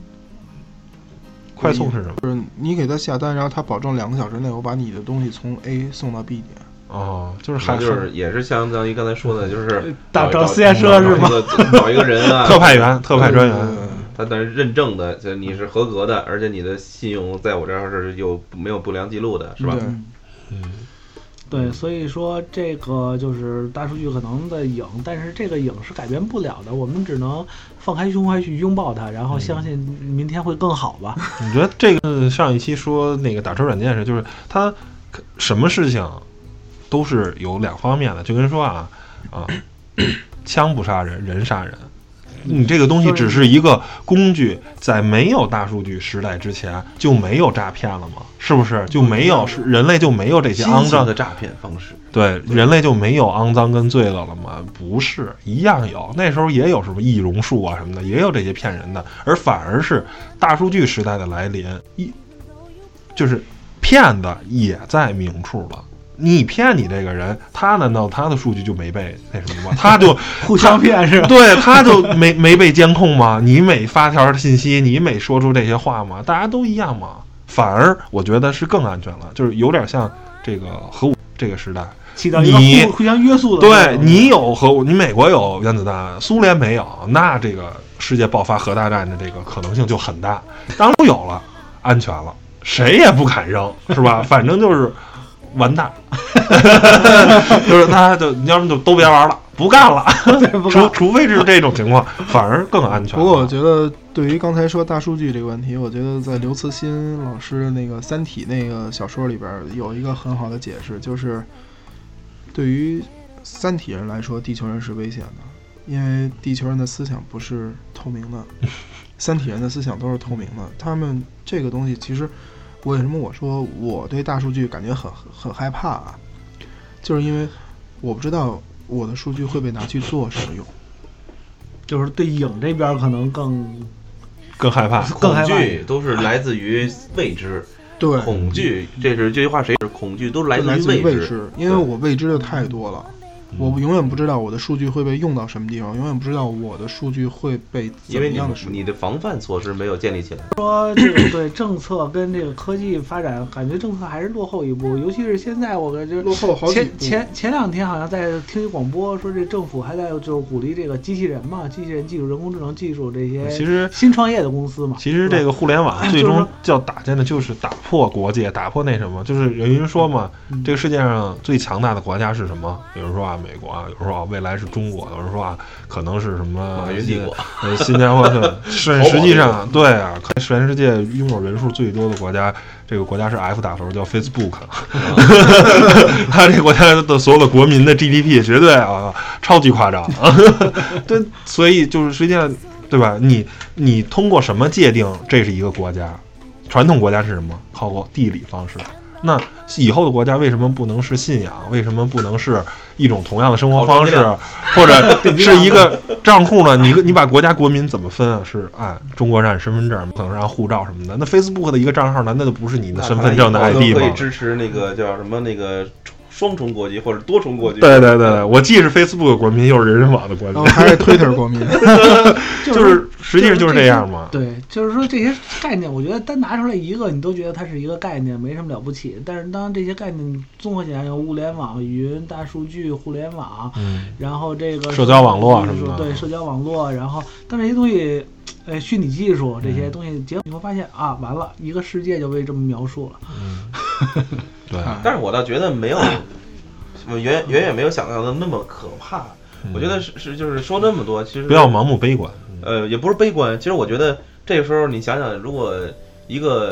快送是什么？ 就是你给他下单，然后他保证两个小时内我把你的东西从 A 送到 B 点。 哦，就是还就是也是相当于刚才说的，就是找找私家车是吗？ 找一个人啊， 特派员、特派专员， 他等认证的，就你是合格的，而且你的信用在我这儿是有没有不良记录的，是吧？ 嗯。 对，所以说这个就是大数据可能的影，但是这个影是改变不了的，我们只能放开胸怀去拥抱它，然后相信明天会更好吧。 你觉得这个上一期说那个打车软件是，就是它什么事情都是有两方面的，就跟说啊啊，枪不杀人，人杀人。你这个东西只是一个工具，在没有大数据时代之前就没有诈骗了吗？是不是就没有是人类就没有这些肮脏的诈骗方式？ 对，人类就没有肮脏跟罪恶了吗？不是，一样有。那时候也有什么易容术啊什么的，也有这些骗人的，而反而是大数据时代的来临，一就是骗子也在明处了。你骗你这个人，他难道他的数据就没被那什么吗？他就互相骗是吧？ 对，他就没没被监控吗？你每发条信息，你每说出这些话吗？大家都一样吗？反而我觉得是更安全了，就是有点像这个核武这个时代， 起到一个互互相约束的。 对，你有核武，你美国有原子弹，苏联没有，那这个世界爆发核大战的这个可能性就很大。当都有了，安全了，谁也不敢扔，是吧？反正就是完蛋，就是他就你要么就都别玩了，不干了，除除非是这种情况，反而更安全。 不过我觉得，对于刚才说大数据这个问题，我觉得在刘慈欣老师那个《三体》那个小说里边有一个很好的解释，就是对于三体人来说，地球人是危险的，因为地球人的思想不是透明的，三体人的思想都是透明的。他们这个东西其实。为什么我说我对大数据感觉很很害怕啊？就是因为我不知道我的数据会被拿去做什么用。 就是对影这边可能更更害怕， 恐惧都是来自于未知。 对， 恐惧，这是这句话谁是恐惧都是来自于未知， 知因为我未知的太多了。我永远不知道我的数据会被用到什么地方，永远不知道我的数据会被怎么样的使用。 因为你的防范措施没有建立起来。 说这个对政策跟这个科技发展，感觉政策还是落后一步，尤其是现在我感觉落后好几步。 前前前两天好像在听一广播说，这政府还在就是鼓励这个机器人嘛，机器人技术、人工智能技术这些， 其实新创业的公司嘛。 其实这个互联网最终要打建的就是打破国界，打破那什么，就是有人说嘛， 嗯、 这个世界上最强大的国家是什么？有人说啊，美国啊，有人说啊。未来是中国，有人说啊，可能是什么马云帝国， 呃，新加坡的。实实际上，对啊，全世界拥有人数最多的国家，这个国家是 F 打头，叫 Facebook。他这个国家的所有的国民的 G D P 绝对啊，超级夸张。对，所以就是实际上，对吧？你你通过什么界定这是一个国家？传统国家是什么？靠过地理方式。那以后的国家为什么不能是信仰？为什么不能是一种同样的生活方式，或者是一个账户呢？你你把国家国民怎么分啊？是按中国人按身份证，可能是按护照什么的。那 Facebook 的一个账号难道就不是你的身份证的 I D 吗？ 可以支持那个叫什么那个双重国籍或者多重国籍？ 对对对，我既是 Facebook 的国民，又是人人网的国民， 哦、还是 Twitter 国民， 就是实际上就是这样嘛。 对，就是说这些概念，我觉得单拿出来一个，你都觉得它是一个概念，没什么了不起。但是当这些概念综合起来，有物联网、云、大数据、互联网， 嗯， 然后这个社交网络什么的， 对，社交网络，然后当这些东西，呃，虚拟技术这些东西结合，你会发现啊，完了，一个世界就被这么描述了。 嗯，对。 但是我倒觉得没有。远远远没有想象的那么可怕， 嗯、 我觉得是是就是说那么多，其实不要盲目悲观。 呃，也不是悲观，其实我觉得这个时候你想想，如果一个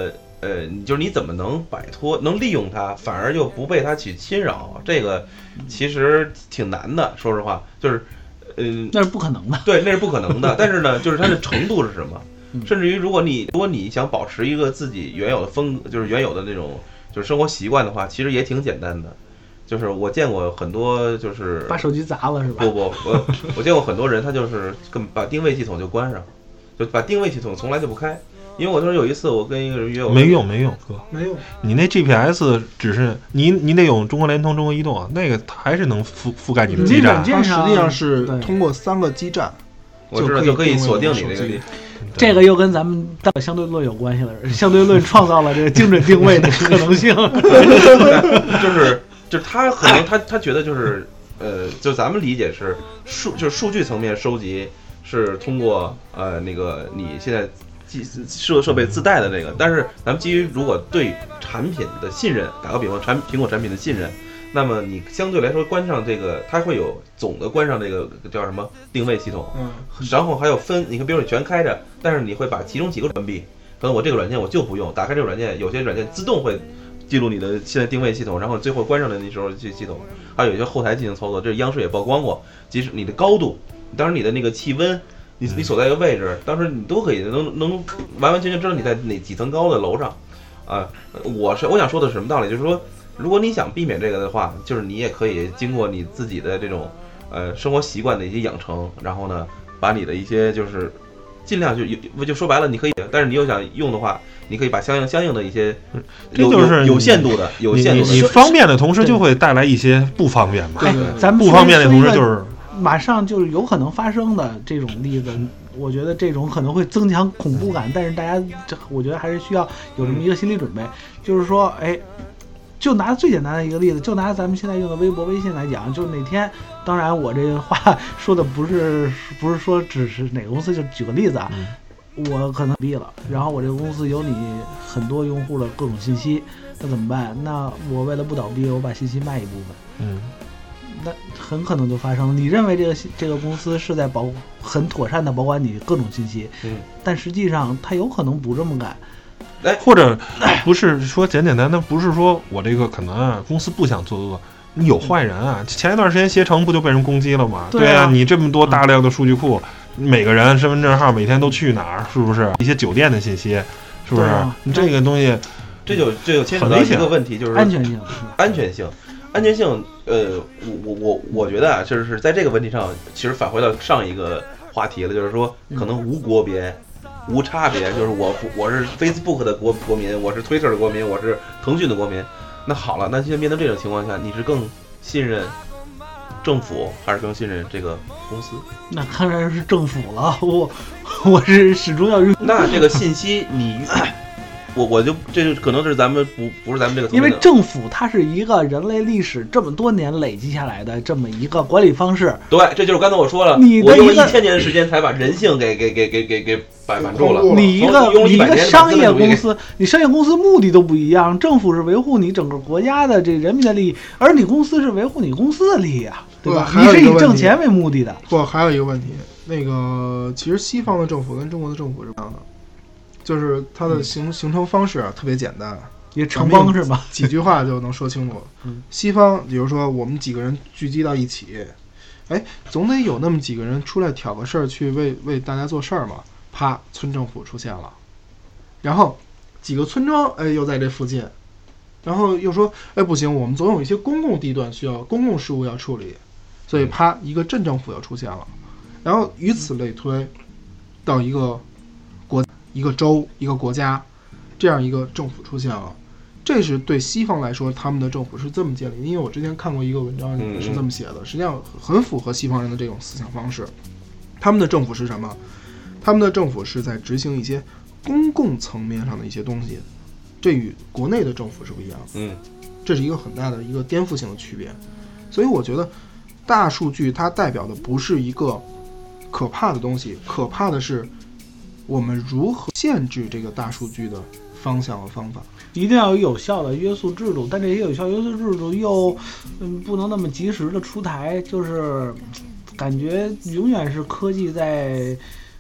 呃，你就是你怎么能摆脱，能利用它，反而又不被它去侵扰，这个其实挺难的。说实话，就是，呃， 那是不可能的。 对，那是不可能的。但是呢，就是它的程度是什么？甚至于，如果你如果你想保持一个自己原有的风，就是原有的那种就是生活习惯的话，其实也挺简单的。就是我见过很多，就是把手机砸了是吧？ 不不，我我见过很多人，他就是跟把定位系统就关上，就把定位系统从来就不开。因为我说有一次我跟一个人约， 没用没用哥， 没用。 你那 G P S 只是你你得用中国联通、中国移动，那个还是能覆覆盖你的基站。 它实际上是通过三个基站， 我知道就可以锁定你那个地。 这个又跟咱们的相对论有关系了，相对论创造了这个精准定位的可能性。 就是就是他可能他他觉得就是呃，就咱们理解是数就是数据层面收集是通过呃那个你现在设设备自带的那个，但是咱们基于如果对产品的信任，打个比方，产苹果产品的信任，那么你相对来说关上这个，它会有总的关上这个叫什么定位系统，嗯，然后还有分，你看比如你全开着，但是你会把其中几个关闭，可能我这个软件我就不用，打开这个软件，有些软件自动会记录你的现在定位系统，然后最后关上的那时候这系统，还有一些后台进行操作，这央视也曝光过，即使你的高度，当然你的那个气温。你你所在一个位置，当时你都可以能能完完全全知道你在哪几层高的楼上，啊，我是我想说的是什么道理？就是说，如果你想避免这个的话，就是你也可以经过你自己的这种呃生活习惯的一些养成，然后呢，把你的一些就是尽量就有就说白了，你可以，但是你又想用的话，你可以把相应相应的一些这就是有限度的有限度的， 你你方便的同时就会带来一些不方便嘛。 对，咱们不方便的同时就是。 马上就是有可能发生的这种例子，我觉得这种可能会增强恐怖感，但是大家这我觉得还是需要有这么一个心理准备，就是说，哎，就拿最简单的一个例子，就拿咱们现在用的微博、微信来讲，就是哪天，当然我这个话说的不是不是说只是哪个公司，就举个例子啊，我可能闭了，然后我这个公司有你很多用户的各种信息，那怎么办？那我为了不倒闭，我把信息卖一部分，嗯。那很可能就发生。你认为这个这个公司是在保很妥善的保管你各种信息，嗯，但实际上他有可能不这么干， 哎，或者不是说简简单单，不是说我这个可能啊，公司不想作恶，你有坏人啊。前一段时间携程不就被人攻击了吗？对 啊, 对啊，你这么多大量的数据库，嗯、每个人身份证号每天都去哪儿，是不是？一些酒店的信息，是不是？啊、你这个东西， 这就这就牵扯到一个问题，就是安全性， 安全性。安全性，呃，我我我我觉得啊，就是在这个问题上，其实返回到上一个话题了，就是说可能无国别、无差别，就是我我是 Facebook 的国国民，我是 Twitter 的国民，我是腾讯的国民。那好了，那现在面对这种情况下，你是更信任政府，还是更信任这个公司？ 那当然是政府了，我我是始终要用。 那这个信息你。我我就这就可能是咱们不不是咱们这个， 因为政府它是一个人类历史这么多年累积下来的这么一个管理方式。 对，这就是刚才我说了， 你我用了一千年的时间才把人性给给给给给给摆满住了。 你一个你一个商业公司，你商业公司目的都不一样，政府是维护你整个国家的这人民的利益，而你公司是维护你公司的利益啊，对吧？你是以挣钱为目的的。 不，还有一个问题，那个其实西方的政府跟中国的政府是这样的。就是它的形、嗯、形成方式啊，特别简单， 也城邦是吧？ 几句话就能说清楚了。嗯，西方，比如说我们几个人聚集到一起，哎，总得有那么几个人出来挑个事儿，去为为大家做事儿嘛。啪，村政府出现了，然后几个村庄，哎，又在这附近，然后又说，哎，不行，我们总有一些公共地段需要公共事务要处理，所以啪，一个镇政府要出现了，然后以此类推，到一个国。一个州一个国家这样一个政府出现了，这是对西方来说他们的政府是这么建立的。因为我之前看过一个文章是这么写的，实际上很符合西方人的这种思想方式。他们的政府是什么？他们的政府是在执行一些公共层面上的一些东西，这与国内的政府是不一样的。嗯，这是一个很大的一个颠覆性的区别。所以我觉得大数据它代表的不是一个可怕的东西，可怕的是我们如何限制这个大数据的方向和方法。 一定要有有效的约束制度，但这些有效约束制度又嗯不能那么及时的出台，就是感觉永远是科技在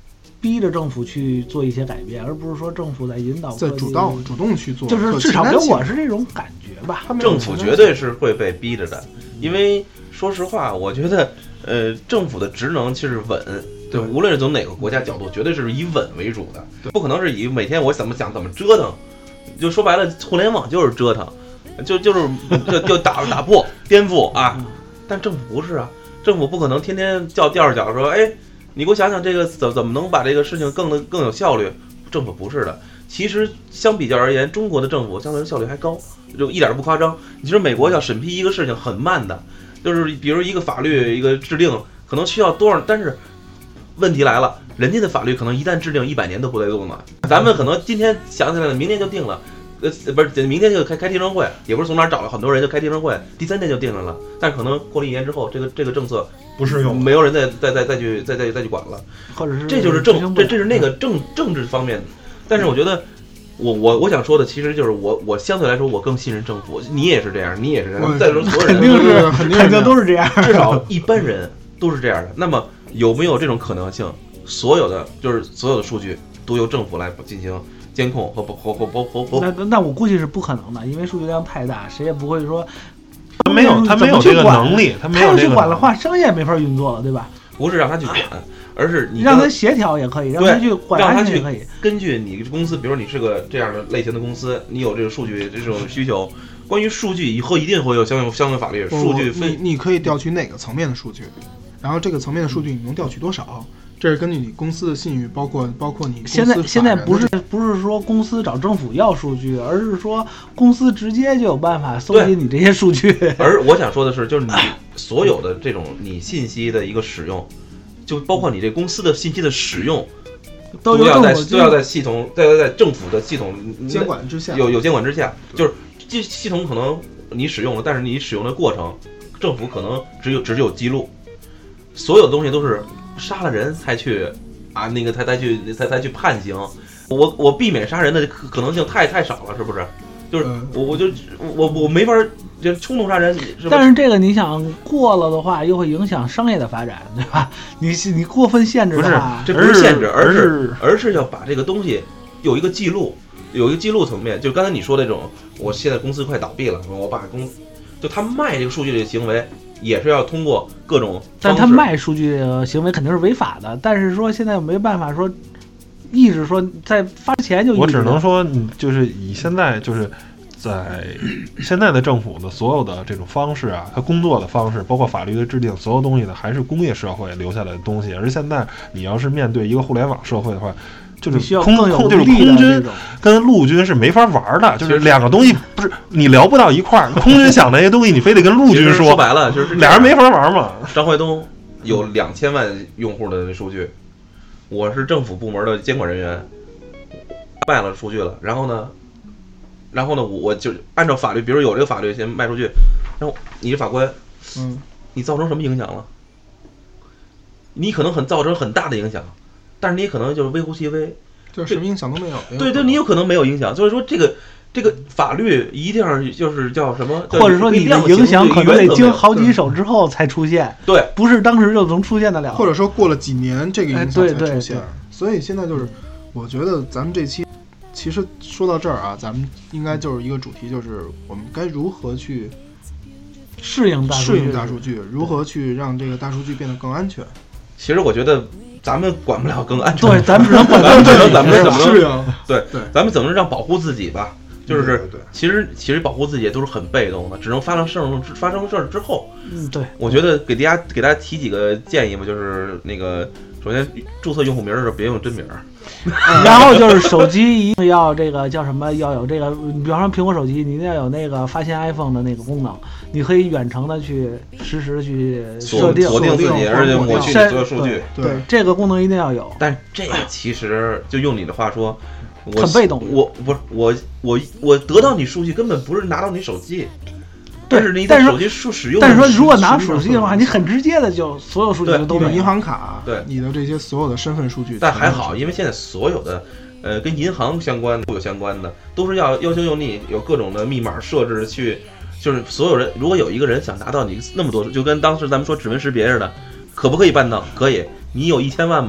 逼着政府去做一些改变，而不是说政府在引导在主动主动去做， 就是至少给我是这种感觉吧。 政府绝对是会被逼着的，因为说实话，我觉得呃，政府的职能其实稳。对，无论是从哪个国家角度，绝对是以稳为主的，不可能是以每天我怎么想怎么折腾。就说白了，互联网就是折腾，就就是就就打打破颠覆啊。但政府不是啊，政府不可能天天叫吊着脚说，哎，你给我想想这个怎怎么能把这个事情更的更有效率。政府不是的，其实相比较而言，中国的政府相对效率还高，就一点不夸张。你说美国要审批一个事情很慢的，就是比如一个法律一个制定可能需要多少，但是问题来了，人家的法律可能一旦制定一百年都不带动的，咱们可能今天想起来了，明天就定了，呃，不是，明天就开开听证会，也不是从哪儿找了很多人就开听证会，第三天就定了了，但是可能过了一年之后，这个这个政策不适用， 没有人再再再再去再再再去管了， 或者是这就是政这这是那个政政治方面的，但是我觉得。我我我想说的其实就是我我相对来说我更信任政府，你也是这样，你也是这样，再说所有人肯定是肯定都是这样， 至少一般人都是这样的。那么有没有这种可能性？所有的就是所有的数据都由政府来进行监控和和和和和和。 那那我估计是不可能的，因为数据量太大，谁也不会说他没有他没有这个能力，他没有这个能力。 他要去管的话，商业没法运作了，对吧？ 不是让他去管。而是你让他协调也可以，让他去管让他去也可以。 根据你公司，比如你是个这样的类型的公司，你有这个数据这种需求，关于数据以后一定会有相应相应法律。数据你你可以调取哪个层面的数据，然后这个层面的数据你能调取多少？这是根据你公司的信誉，包括包括你公司现在现在不是不是说公司找政府要数据，而是说公司直接就有办法搜集你这些数据。 而我想说的是，就是你所有的这种你信息的一个使用。就包括你这公司的信息的使用，都要在都要在系统，都要在政府的系统监管之下， 有有监管之下，就是这系统可能你使用了，但是你使用的过程，政府可能只有只有记录，所有东西都是杀了人才去啊那个才才去才才去判刑，我我避免杀人的可能性太太少了，是不是？就是我我就我我没法。就冲动杀人，是但是这个你想过了的话，又会影响商业的发展，对吧？你你过分限制的话， 这不是限制，而是而是要把这个东西有一个记录，有一个记录层面。就刚才你说的这种，我现在公司快倒闭了，我把公就他卖这个数据的行为，也是要通过各种方式。 但他卖数据的行为肯定是违法的，但是说现在没办法说抑制说在发钱就抑制。 我只能说，你就是以现在就是。在现在的政府的所有的这种方式啊，它工作的方式，包括法律的制定，所有东西呢，还是工业社会留下来的东西。而现在你要是面对一个互联网社会的话，就是空空就是空军跟陆军是没法玩的，就是两个东西不是你聊不到一块儿。空军想那些东西，你非得跟陆军说， 说白了就是俩人没法玩嘛。 张怀东有两千万用户的数据，我是政府部门的监管人员，卖了数据了，然后呢？然后呢，我我就按照法律，比如有这个法律先卖出去，然后你是法官， 嗯， 你造成什么影响了？你可能很造成很大的影响，但是你可能就是微乎其微， 就是什么影响都没有。 对对，你有可能没有影响，所以说这个这个法律一定要就是叫什么？ 或者说你的影响可能得经好几手之后才出现， 对， 不是当时就能出现得了。 或者说过了几年这个影响才出现。 哎、对对对所以现在就是，我觉得咱们这期。其实说到这儿啊，咱们应该就是一个主题，就是我们该如何去适应大适应大数据，如何去让这个大数据变得更安全。 其实我觉得咱们管不了更安全， 对，咱们只能管咱们咱们怎么适应？ 对对， 咱们怎么让保护自己吧？就是， 对对对其实其实保护自己也都是很被动的，只能发生事儿发生事儿之后。 嗯，对。 我觉得给大家给大家提几个建议吧，就是那个首先注册用户名的时候别用真名。 然后就是手机一定要这个叫什么，要有这个，比方说苹果手机，你一定要有那个发现 iPhone 的那个功能，你可以远程的去实时的去设定锁定自己，而且抹去你所有数据。 对，这个功能一定要有。 但这个其实就用你的话说，我很被动。 我不是我我我得到你数据根本不是拿到你手机。但是你但是手机数使用， 但是说如果拿手机的话，你很直接的就所有数据都有，银行卡， 对， 你的这些所有的身份数据。 但还好，因为现在所有的呃跟银行相关的、有相关的，都是要要求用你有各种的密码设置去，就是所有人如果有一个人想拿到你那么多，就跟当时咱们说指纹识别似的，可不可以办到？可以。你有一千万吗？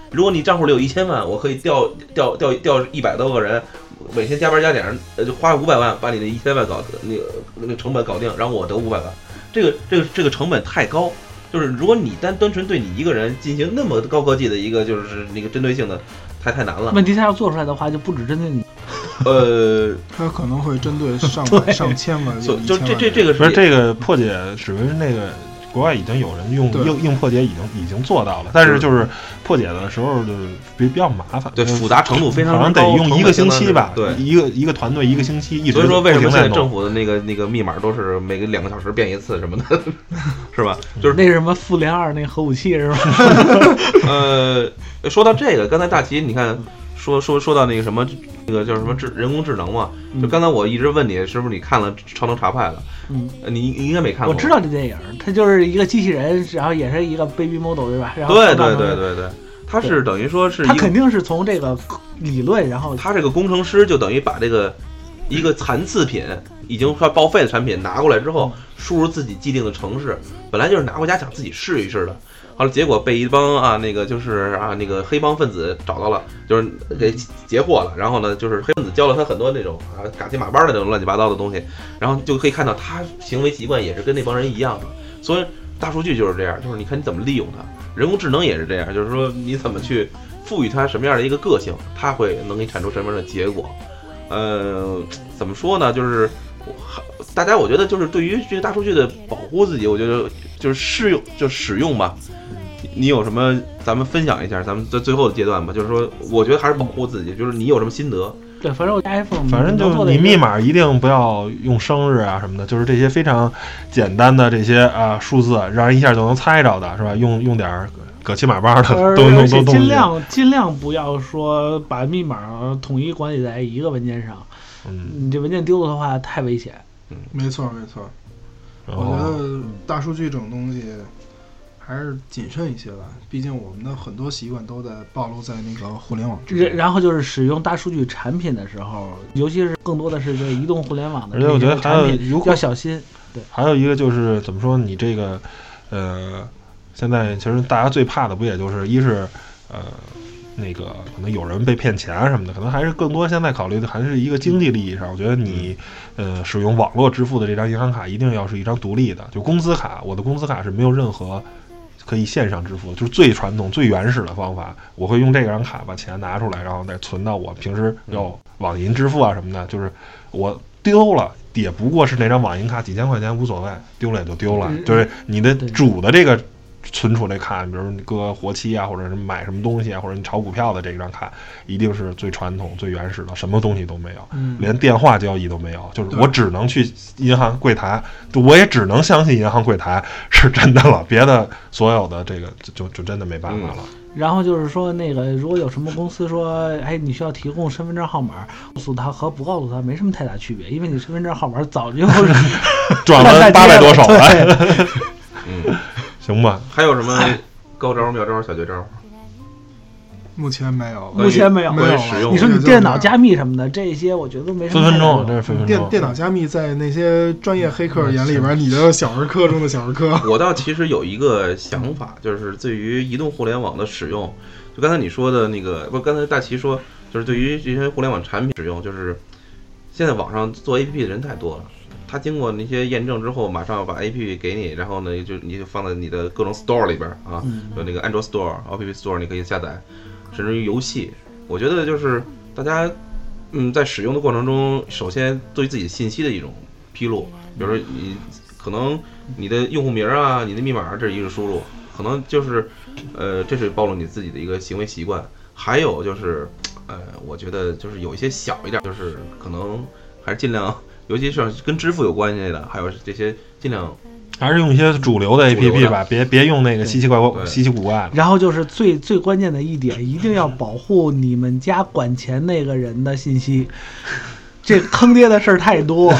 如果你账户里有一千万，我可以调调调调一百多个人，每天加班加点，呃，就花五百万把你的一千万搞那个那个成本搞定，然后我得五百万。这个这个这个成本太高，就是如果你单单纯对你一个人进行那么高科技的一个就是那个针对性的，太太难了。 问题他要做出来的话，就不只针对你。 呃， 他可能会针对上百上千万， 就就这这这个不是这个破解指纹那个。国外已经有人用硬硬破解，已经已经做到了，但是就是破解的时候就是比比较麻烦， 对复杂程度非常高， 好像得用一个星期吧， 对， 一个一个团队一个星期一直。 所以说为什么现在政府的那个那个密码都是每个两个小时变一次什么的，是吧？就是那什么复联二那核武器是吧？ 呃，说到这个，刚才大齐你看说说说到那个什么那个叫什么智人工智能嘛，就刚才我一直问你是不是你看了《超能查派》了？嗯，你应该没看过。 我知道这电影，它就是一个机器人，然后也是一个 baby model 对吧？然后对对对对对，它是等于说是它肯定是从这个理论，然后它这个工程师就等于把这个一个残次品已经快报废的产品拿过来之后，输入自己既定的程式，本来就是拿回家想自己试一试的。好了，结果被一帮啊那个就是啊那个黑帮分子找到了，就是给截获了。然后呢，就是黑分子教了他很多那种啊嘎七马八的那种乱七八糟的东西，然后就可以看到他行为习惯也是跟那帮人一样的。所以大数据就是这样，就是你看你怎么利用它。人工智能也是这样，就是说你怎么去赋予它什么样的一个个性，它会能给你产出什么样的结果。呃，怎么说呢？就是大家我觉得就是对于这个大数据的保护自己，我觉得就是适用就使用吧。你有什么咱们分享一下，咱们在最后的阶段吧，就是说我觉得还是保护自己，就是你有什么心得。 对，反正我 iPhone 反正就你密码一定不要用生日啊什么的，就是这些非常简单的这些啊数字，让人一下就能猜着的是吧？用用点葛七马八的东西都都尽量尽量不要说把密码统一管理在一个文件上，嗯，你这文件丢了的话太危险。 嗯，没错没错。我觉得大数据这种东西还是谨慎一些吧，毕竟我们的很多习惯都在暴露在那个互联网之中。 然后就是使用大数据产品的时候，尤其是更多的是这移动互联网的， 而且我觉得还有要小心。对， 还有一个就是怎么说，你这个呃，现在其实大家最怕的不也就是一是呃。那个可能有人被骗钱什么的，可能还是更多现在考虑的还是一个经济利益上。我觉得你呃使用网络支付的这张银行卡一定要是一张独立的，就工资卡，我的工资卡是没有任何可以线上支付，就是最传统最原始的方法，我会用这张卡把钱拿出来，然后再存到我平时有网银支付啊什么的，就是我丢了也不过是那张网银卡几千块钱无所谓，丢了也就丢了，就是你的主的这个存储这卡，比如你搁活期啊，或者是买什么东西啊，或者你炒股票的这张卡，一定是最传统、最原始的，什么东西都没有，嗯、连电话交易都没有。就是我只能去银行柜台，我也只能相信银行柜台是真的了，别的所有的这个就就真的没办法了。嗯、 然后就是说，那个如果有什么公司说，哎，你需要提供身份证号码，告诉他和不告诉他没什么太大区别，因为你身份证号码早就转了八百多手了。嗯。行吧， 还有什么高招、妙招、小绝招？ 目前没有， 目前没有， 没有使用。 你说你电脑加密什么的，这些我觉得都没什么。 分分钟，这是分分钟。 电电脑加密在那些专业黑客眼里边，你的小儿科中的小儿科。 我倒其实有一个想法，就是对于移动互联网的使用，就刚才你说的那个，不，刚才大齐说，就是对于这些互联网产品使用，就是现在网上做 A P P 的人太多了。他经过那些验证之后，马上把 A P P 给你，然后呢，就你就放在你的各种 store 里边啊，有那个 Android Store、A P P Store， 你可以下载，甚至于游戏。我觉得就是大家，嗯，在使用的过程中，首先对自己信息的一种披露，比如说你可能你的用户名啊、你的密码这是一个输入，可能就是，呃，这是暴露你自己的一个行为习惯。还有就是，呃，我觉得就是有一些小一点，就是可能还是尽量。尤其是跟支付有关系的，还有这些尽量还是用一些主流的 A P P 吧，别别用那个稀奇怪怪、稀奇古怪的。 然后就是最最关键的一点，一定要保护你们家管钱那个人的信息。这坑爹的事儿太多，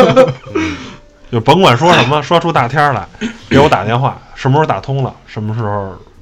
就甭管说什么，说出大天来，给我打电话，什么时候打通了，什么时候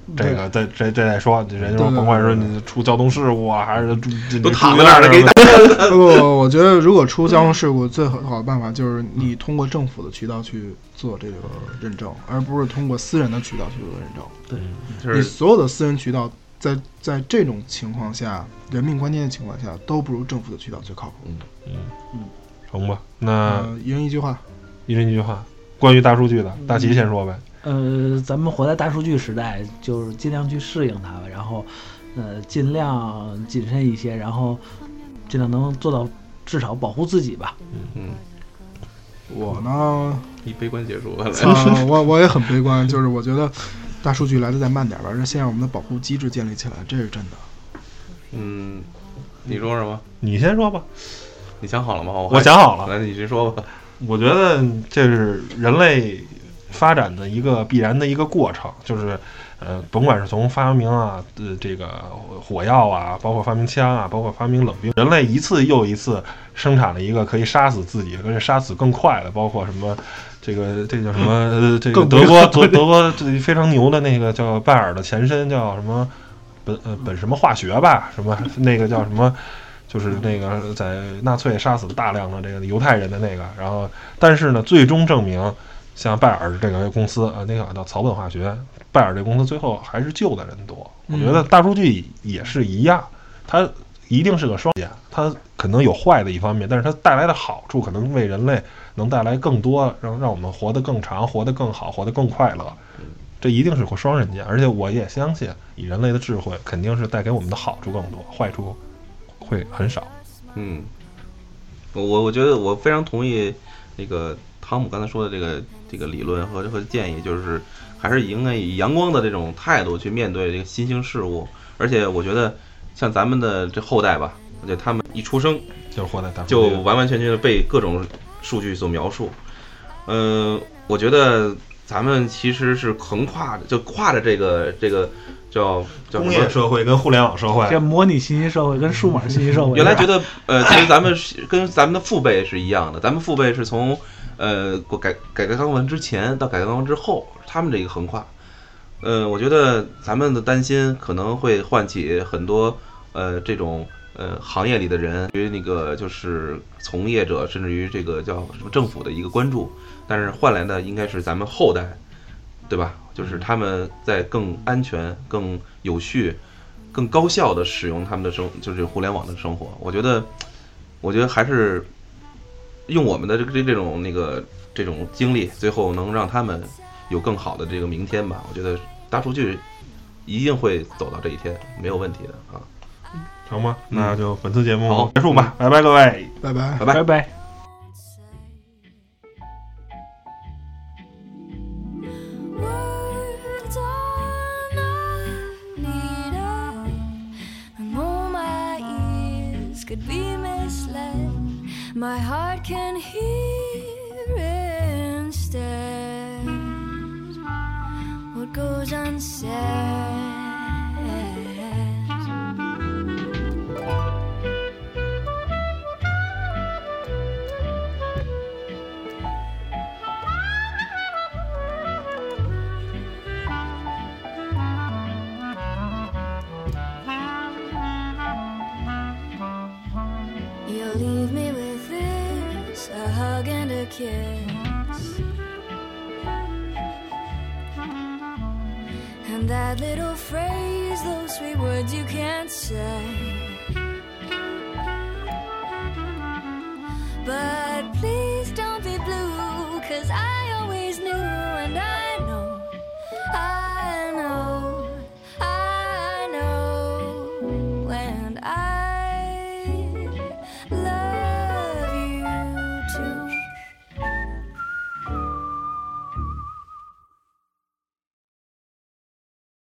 这个这这这再说，人家甭管说你出交通事故啊，还是都躺在那儿了，给你。不，我觉得如果出交通事故，最好的办法就是你通过政府的渠道去做这个认证，而不是通过私人的渠道去做认证。 对， 就是你所有的私人渠道在在这种情况下，人命关天的情况下，都不如政府的渠道最靠谱。 嗯嗯嗯，成吧。那、 呃、一人一句话， 一人一句话，关于大数据的，大齐先说呗。 呃，咱们活在大数据时代，就是尽量去适应它，然后，呃，尽量谨慎一些，然后尽量能做到至少保护自己吧。 嗯， 我呢， 以悲观结束了。 啊，我我也很悲观，就是我觉得大数据来的再慢点吧，先让我们的保护机制建立起来，这是真的。 嗯，你说什么？ 你先说吧。 你想好了吗？我我想好了， 来，你先说吧。 我觉得这是人类发展的一个必然的一个过程，就是呃，甭管是从发明啊，呃，这个火药啊，包括发明枪啊，包括发明冷兵，人类一次又一次生产了一个可以杀死自己，而且杀死更快的，包括什么这个这叫什么、呃、这个德国德德国这非常牛的那个叫拜耳的前身叫什么本呃本什么化学吧，什么那个叫什么。就是那个在纳粹杀死大量的这个犹太人的那个，然后但是呢，最终证明，像拜耳这个公司啊，那个叫草本化学，拜耳这个公司最后还是救的人多。我觉得大数据也是一样，它一定是个双刃，它可能有坏的一方面，但是它带来的好处可能为人类能带来更多，让让我们活得更长，活得更好，活得更快乐。这一定是个双刃剑，而且我也相信，以人类的智慧，肯定是带给我们的好处更多，坏处会很少。 嗯，我我觉得我非常同意那个汤姆刚才说的这个这个理论和和建议，就是还是应该以阳光的这种态度去面对这个新兴事物。而且我觉得像咱们的这后代吧，而且他们一出生就是活在大就完完全全的被各种数据所描述。嗯、呃，我觉得咱们其实是横跨着，就跨着这个这个。叫叫工业社会跟互联网社会， 这模拟信息社会跟数码信息社会。 原来觉得呃，其实咱们跟咱们的父辈是一样的，咱们父辈是从呃改改革开放之前到改革开放之后，他们这个横跨。呃，我觉得咱们的担心可能会唤起很多呃这种呃行业里的人，对于那个就是从业者，甚至于这个叫什么政府的一个关注，但是换来的应该是咱们后代，对吧？就是他们在更安全、更有序、更高效的使用他们的生，就是互联网的生活。我觉得，我觉得还是用我们的这个这种那个这种经历，最后能让他们有更好的这个明天吧。我觉得大数据一定会走到这一天，没有问题的啊。 成吗？那就本次节目结束吧，拜拜各位， 拜拜， 拜拜， 拜拜。 Could be misled, my heart can hear instead what goes unsaid. Leave me with this, a hug and a kiss, and that little phrase, those sweet words you can't say, but